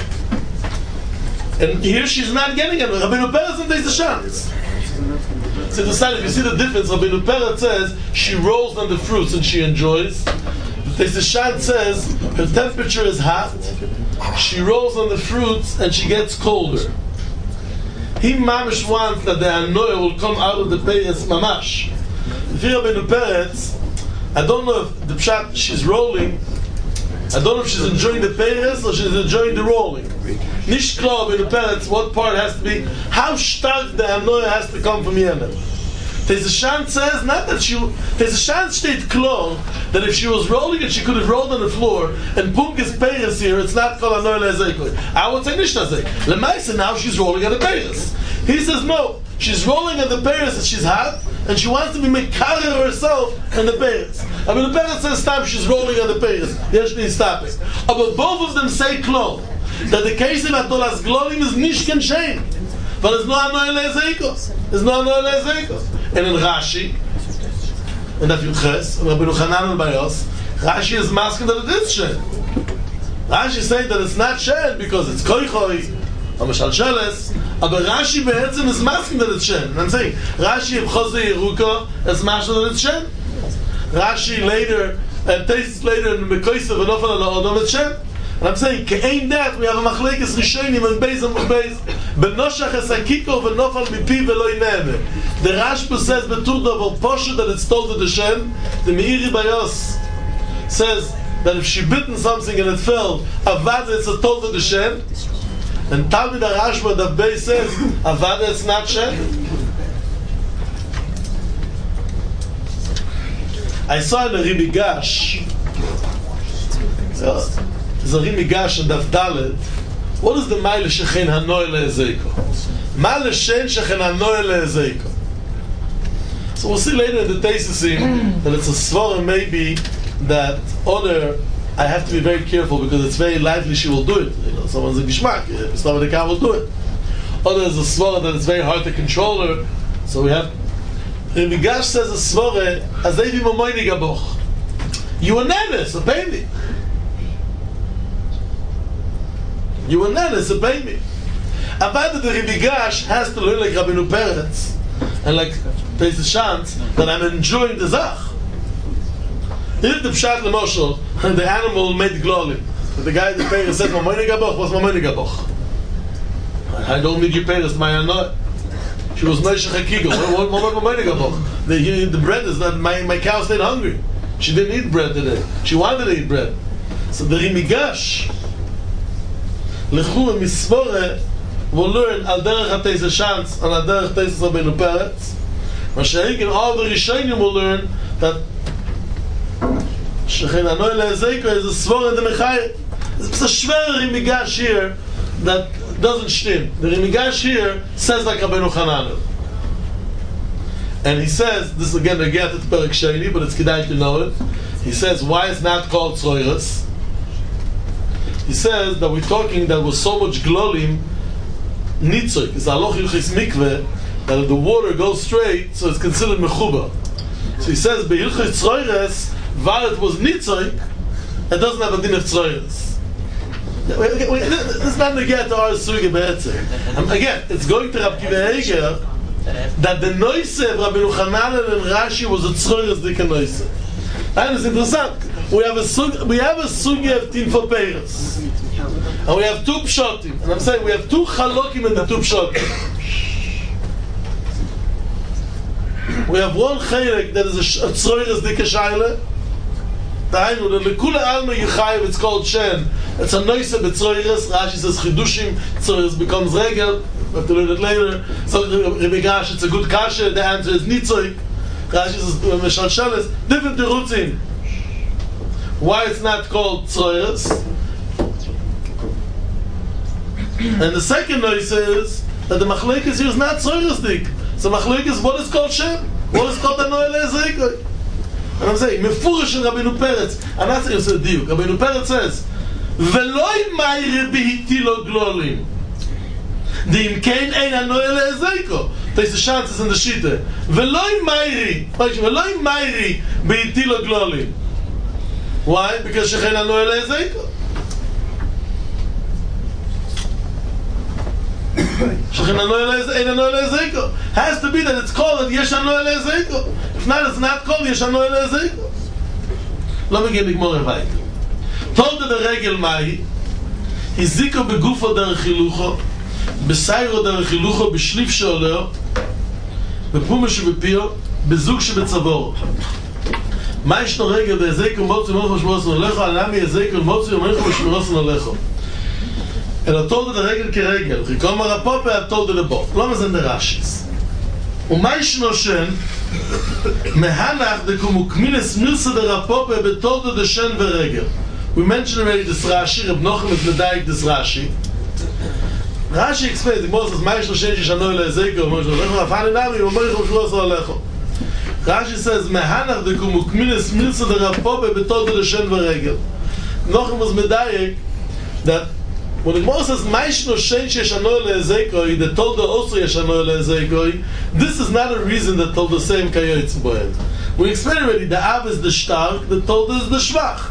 And here she's not getting it. Rabbeinu Peretz takes the chance. So decide if you see the difference. Rabbeinu Peretz says she rolls on the fruits and she enjoys. The Shad says her temperature is hot. She rolls on the fruits and she gets colder. He mamash wants that the anoy will come out of the peiris mamash. If you're Rabbeinu Peretz, I don't know if the pshat she's rolling. I don't know if she's enjoying the peiris or she's enjoying the rolling. Nish klar Rabbeinu Peretz what part has to be, how stark the anoy has to come from Yemen. Tezeshan says not that she. Tezeshan state klar that if she was rolling it, she could have rolled on the floor. And punkis peiris here, it's not kol anoy lezeikoy. I would say nish nazek. Lemaisa now she's rolling at the peiris. He says no. She's rolling at the peiris and she's hot, and she wants to be mekarer herself in the peiris. I mean the peiris says stop. She's rolling at the peiris. Yes, she's stopping. But both of them say klar that the case of atolas glolim is nishken shame. But it's no anoy lezeikoy. It's no anoy lezeikoy. And in Rashi, and that Yuches, and Rabbi Yochanan and Bayos, Rashi is masking that it is Shen. Rashi is saying that it's not Shen because it's Koichoi, or Mashal Sheles, but Rashi be'etzim is masking that it's Shen. And I'm saying, Rashi of Chosei Yeruka is masking that it's Shen. Rashi later, and Tesis later in Mekoisav and Ofan al-Odom it's Shen. And I'm saying, ke'ein that, we have a machlekes rishonim and beis and beis, benoshach es hakiko v'nofal mipi v'lo ineme. The Rashba says, beturdov poshu that it's told to the Shen. The Meiri Bayos says that if she bitten something and it fell, avada it's told to the Shen. And Talmid HaRashba that Beis says, avada it's not Shen. I saw in a Ribi Gash, Zari Migash and Daf Dalet. What is the Maile Shechen Hanoy Le'ezeiko? Maile Shen Shechen Hanoy Le'ezeiko. So we'll see later in the Teisasim that it's a svara maybe that other I have to be very careful because it's very likely she will do it. You know, someone's a gishmak, somebody can will do it. or there's a svara that it's very hard to control her. So we have Rabbi Gash says a svara as they be mamoini gaboch. You a nanas, a baby. You a nanas, a baby. About the Rabbi Gash has to learn like Rabbeinu Peretz and like there's a chance that I'm enjoying the zach. If the pshat l'moshel, the animal made glolim, the guy at the Peretz says mamoini gaboch, what's mamoini gaboch? I don't need your Peretz, my anot. She was Moshe Chakigel. What the bread is not, my cow stayed hungry. She didn't eat bread today. She wanted to eat bread. So the Rimigash Lechu and Misvore will learn Al Derech HaTeis Shantz and Al Derech HaTeis Rabbeinu Peretz. Mashiach and all the Rishonim will learn that Shechen Hanoi Le'ezeko is a Svore de Mechai. It's a schwer Rimigash here that doesn't stim. The Rimigash here says like Rabbeinu Hananel. And he says, this is again to Perek Sheni, but it's kedai to know it. He says, why it's not called Tzroiras? He says that we're talking that was so much glolim, nitzoik. It's aloch yilchis mikveh, that if the water goes straight, so it's considered mechuba. So he says, be'ilchis Tzroiras, while it was nitzoik, it doesn't have a din of Tzroiras. This is not to get to our sugi be'etzeh. Again, it's going to Rav Kiva Eiger that the noise of Rabbeinu Hananel and Rashi was a tzroiras dika noise. And it's interesting. We have a sugi of tin for peiros, and we have two pshotim. And I'm saying we have two chalokim in the two pshotim. We have one chelek that is a tzroiras dika shaila. Dainu the lekula alma yichayev. It's called shen. It's a noise of tzroiras. Rashi says chidushim. Tzroiras becomes regel. We have to learn it later. So Rabbi Gash, it's a good kasha. The answer is nitzoik. Rashi says meshalsheles. Different terutzim. Why it's not called tzroiras? And the second noise is that the machlekes here is not tzroiras dik. So machlekes, what is called shem? What is called anoel ezekoi? And I'm saying mefurish in Rabbeinu Peretz. I'm not saying it's a diuk. Rabbeinu Peretz says veloi mayre behitilo glolim. The imkain ein anoel ezeko. There's the chances in the shita. Veloi mayri behitilo glolim. Why? Because shechein anoel ezeko. Shechein anoel ezeko. Has to be that it's called that yesh anoel ezeko. If not, it's not called yesh anoel ezeko. Let me get the Gemara weiter. Told the regel mai. Hiziko begufo der chilucho. בסיירו דרך הילוכו בשליף שעולר בפומה שבפיו בזוג שבצבור מה ישנו רגע בהזיקו מוצי ומלכו שמרוסן הולכו עלמי הזיקו מוצי ומלכו שמרוסן הולכו אלא תולד הרגל כרגל חיקום הרפופה התולד לבוא לא מזן דרשיס ומה ישנו שן מהנח דקומוקמינס מילסה דרפופה בתולד דשן ורגל we mentioned already this Rashi Reb Nochem is medayik this Rashi Rashi explains, the Gemara says, "Ma'ayish lo shein shanoy le'ezeko, Moshe lecho, afani nami, u'morich u'shloso lecho." Rashi says, "Mehanach dekum u'kminis milsa de Rav Pope betol de l'shen v'regel." Nochem was medayik that when the Gemara says, "Ma'ayish lo shein shanoy le'ezeko," the tol de also yeshanoy le'ezeko. This is not a reason that tol the same kayotz boed. We explained already. The av is the stark, the tol is the shvach.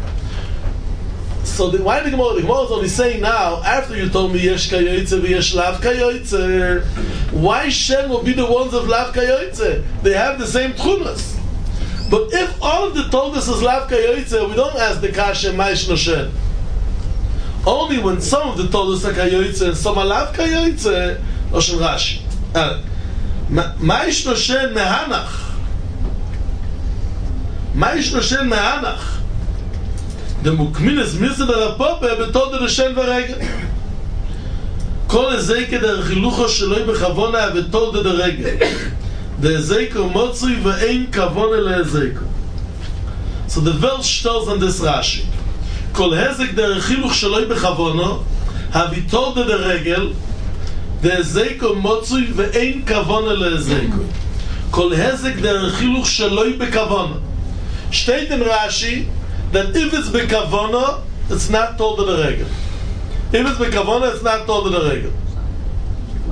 So why the Gemara? The Gemara is only saying now, after you told me yesh kayotze v'yesh lav kayotze, why Shem will be the ones of lav kayotze? They have the same tchunas. But if all of the Toldos is lav kayotze, we don't ask the kasha ma'ayish no Shem. Only when some of the Toldos are kayotze and some are lav kayotze, Oshen Rashi. Ma'ayish no Shem mehanach. Ma'ayish no Shem mehanach. The mukminas milsa der Rapope betod der shen v'regel. Kol ezeke der chilucho sheloi bechavona betod der regel. The ezeko motzui ve'ein kavona le'ezeko. So the Welsh tells on this Rashi. Kol hezek der chiluch sheloi bechavona havitod der regel. The ezeko motzui ve'ein kavona le'ezeko. Kol hezek der chiluch sheloi bechavona. Steht in Rashi that if it's bekavona, it's not told to the regel. If it's bekavona, it's not told to the regel.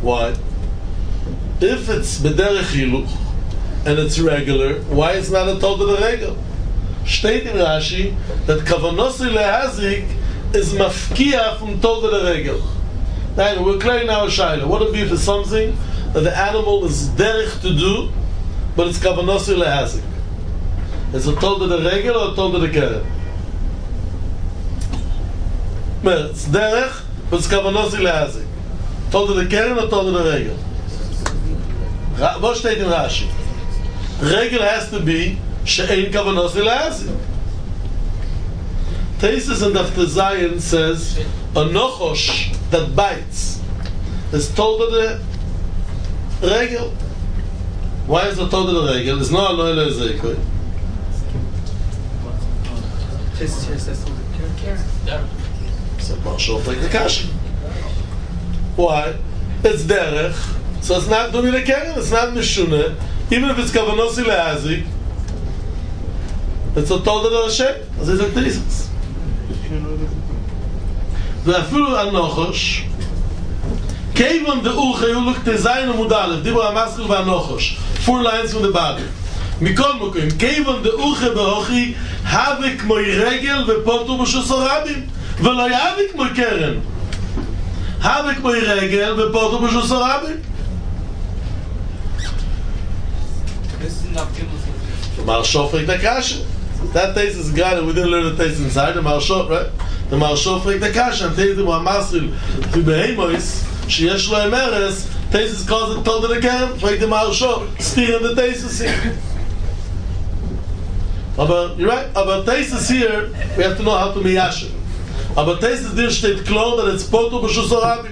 Why? If it's b'derech hiluch and it's regular, why it's not a tolda de regel? Steht in Rashi that kavanosei lehazik is mafkia from tolda de regel. Now we're clearing our shaila. What if it's something that the animal is derech to do, but it's kavanosei lehazik? Is it tolda de regel or tolda de keren? It's derech, but it's kavanosei lehazik. Tolda de keren or tolda de regel? What steht in Rashi? Regel has to be she'ein kavanosei lehazik. Taisus and Daf Zion says a nochosh that bites is told the regel. Why is it told the regel? There's no aloy le'ezekoi. Taisus here says told the keren. So Marshal take the kasha. Why? It's derech, so it's not doing the keren. It's not mishune. Even if it's kavanosei lehazik, it's a told the Hashem. As is a Taisus. ואפילו הנוחש כיוון דאוכה הוא לוקט זין ומודלף דיבור המסחל והנוחש 4 lines from the bottom מכל מקום כיוון דאוכה בהוכי הווה כמו רגל ופוטו בשוסו רבים ולא יהווה כמו קרן הווה כמו רגל ופוטו בשוסו רבים כלומר שופר את הקשה that taste is gone, we didn't learn the taste inside the Marshof, right? The Marshof freak the cash and taste the Mamasril to Behemois, sheyesh lo emeres, taste is caused told it again, freak the Marshof, steering the taste is here. But you're right, about taste is here, we have to know how to miyash it. About taste is there steht klar that it's poto b'shus Arabi.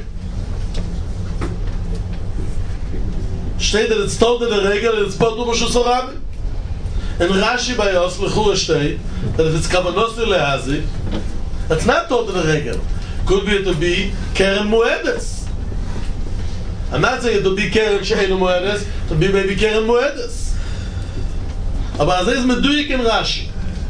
Steht that it's told in the regel that it's poto b'shus Arabi. And Rashi by us lechura state that if it's kavanosei lehazik, it's not told in the regel. Could be to be keren muedes. I'm not saying it to be keren she'einu muedes, to be maybe keren muedes. Aber as is meduyik in Rashi.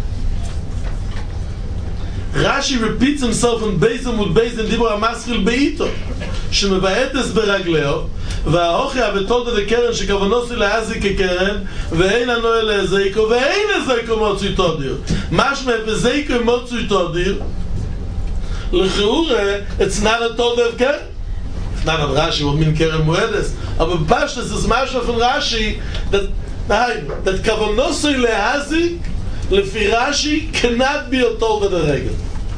Rashi repeats himself in Beizim with Beizim Dibur HaMaschil Beito שמבעטס ברגלeo והאוכי הבטולדה דקרן שכוונוסי להזיק כקרן ואין הנועל להזיקו ואין הזיקו מוצוי תודיר משמע בזיקו מוצוי תודיר לכאורה it's not a tolda of keren it's not a Rashi would mean keren muedes aber Pashtus is משמע from Rashi that כוונוסי להזיק לפי Rashi cannot be a tolda דרגל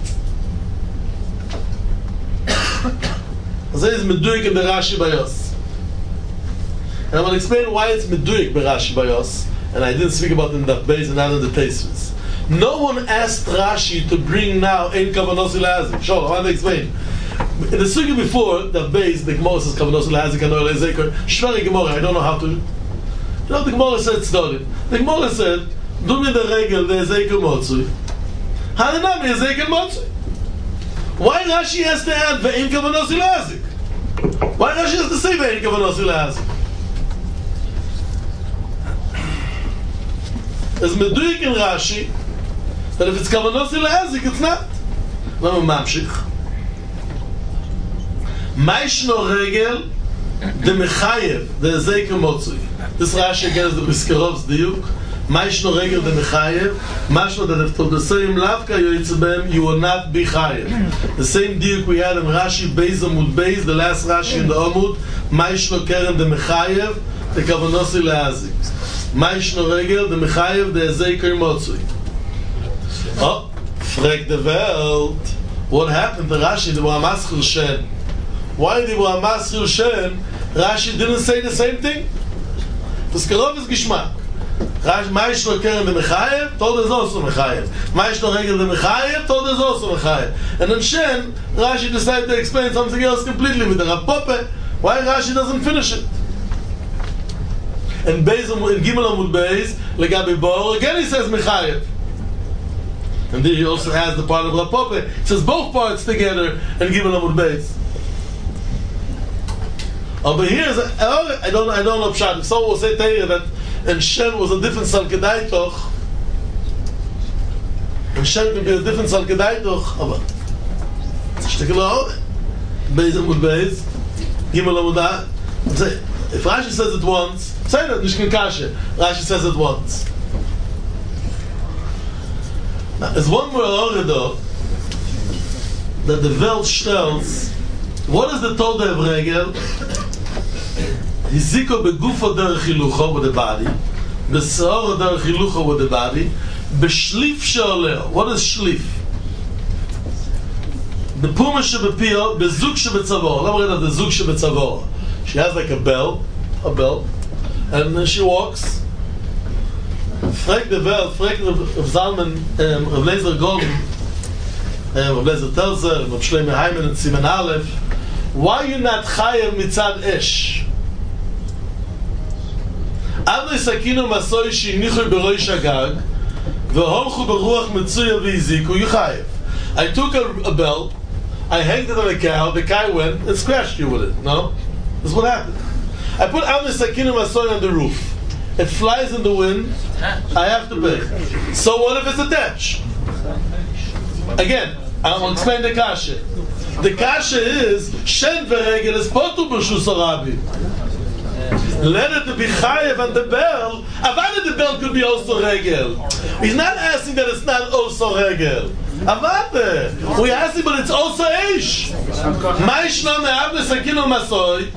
This is meduik in the Rashi Bayos. And I'm going to explain why it's meduik by Rashi Bayos. And I didn't speak about it in the base and not in the Taisus. No one asked Rashi to bring now Ein Kavanosei Lehazik. Sure, I want to explain. In the sugi before the base, the Gemara says Kavanosei Lehazik and Oil Ezeker. Shveri Gemara, I don't know how to. You know, the Gemara said started. The Gemara said, "Do me the regel the Ezeker Motzui." Hanenami Ezeker Motzui. Why Rashi has to add Ve'in Kavanosei Lehazik? Why Rashi has to say Ve'in Kavanosei Lehazik? There's meduik in Rashi that if it's Kavanosei Lehazik, it's not. Let me mamshich. Maishno regel de mechayev de Ezeker Motzui. This Rashi against the Briskerov's diuk. Maishno regel de mechayev. Mashno that if to the same lavka yoyitzebem, you will not be chayev. The same diuk we had in Rashi Beis Amud Beis, the last Rashi in the Amud. Maishno keren de mechayev de Kavanosei Lehazik. Maishno regel de mechayev de Ezeker Motzui. Oh, frag the Welt. What happened to Rashi? The Maschil Shen. Why the Maschil Shen? Rashi didn't say the same thing. The Skarov is Gishmak. Maishno keren de mechayev, told is also mechayev. Maishno regel de mechayev, told is also mechayev. And then Shen, Rashi decided to explain something else completely with the Rav Pope. Why Rashi doesn't finish it? And Beis in Gimel Amud Beis, legabi Bor, again he says mechayev. And then he also has the part of Rav Pope. He says both parts together in Gimel Amud Beis. Oh, but here's I don't know Pshat. If someone will say to you that and Shen was a different Salkedaitoch, and Shen can be a different Salkedaitoch, aber it's a shtickle out. Beis Amud Beis, Gimel Amud If Rashi says it once, say that, Nishkin Kasha. Rashi says it once. Now, there's one more order though, that the Welt stells, what is the Toda of Regel? Hiziko begufo derech hilucho with the body, beseoro derech hilucho with the body, beshlif sheoleo. What is shlif? The puma shebepio, bezuk shebetzavor. Let me read out the zuk shebetzavor. She has like a bell, and then she walks. Frag the bell, frag Rav Zalman, Rav Lezer Golden, Rav Lezer Telzer, Rav Shlomo Hyman and Siman Aleph. Why are you not chayav mitzad esh? Avnei sakinu masoi shinichu beroish agag, veholchu beruach mitzuya v'yiziku, you chayav. I took a bell, I hanged it on a cow, the cow went and scratched you with it. No? That's what happened. I put Avnei sakinu masoi on the roof. It flies in the wind, I have to pay. So what if it's attached? Again, I'll explain the kasha. The kasha is Shen v'regel is potu b'shus harabi. Let it to be chayev and the bell. Avada the bell could be also regel. He's not asking that it's not also regel. Avada. We asking, but it's also ish. Ma'ishna me'avne sakinu masoi.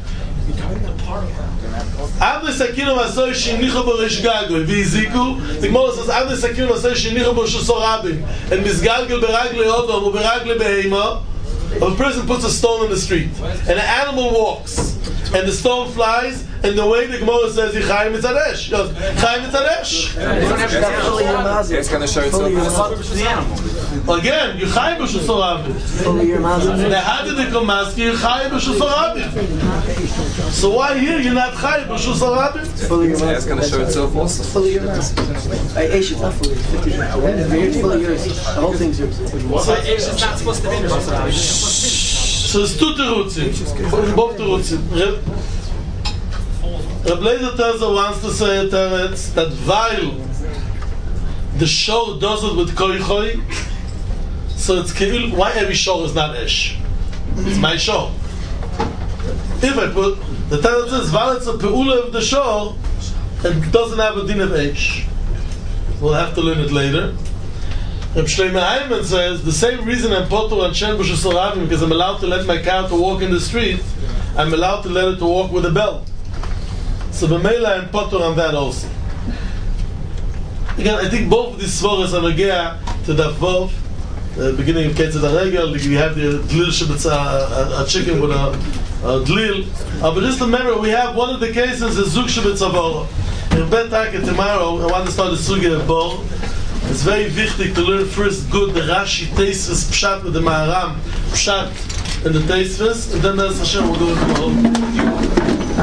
Avne sakinu masoi shinichu b'rish gagoy v'yiziku. The Gemara says Avne sakinu masoi shinichu b'shus harabim and misgalgel b'ragle odom or b'ragle be'ema. A person puts a stone in the street, and an animal walks, and the stone flies, and the way the Gemara says, Yichayim mitzadesh. Yichayim mitzadesh. It's going to show itself. Again, Yichayim b'shus harabim. Nehadi de komaski, Yichayim b'shus harabim. So why here you're not Chayim b'shus harabim? It's going to show itself also. Fully yours. Aish, it's not fully. It's fully yours. The whole thing's yours. So it's not supposed to be yours. So it's two terutzim. Both terutzim. Reb Lezer Telzer wants to say a teretz that while the shor does it with koichoi, so it's keil. Why every shor is not esh? It's my shor. If I put the teretz is while it's a peula of the shor, it doesn't have a din of esh. We'll have to learn it later. Reb Shlomo Hyman says the same reason I'm potter on Shen b'shus harabim because I'm allowed to let my cow to walk in the street. I'm allowed to let it to walk with a bell. So b'meila I'm potter on that also. Again, I think both of these svaras are nagea to the Vav, the beginning of Ketzad HaRegel. We have the dlil shebetz a chicken with a dlil. But just remember, we have one of the cases is zuk shebetzavor. In Ben Taka tomorrow, I want to start the sugya of bor. It's very wichtig to learn first good the Rashi Teisves Pshat with the Maharam Pshat and the Teisves, and then as Hashem will do it tomorrow.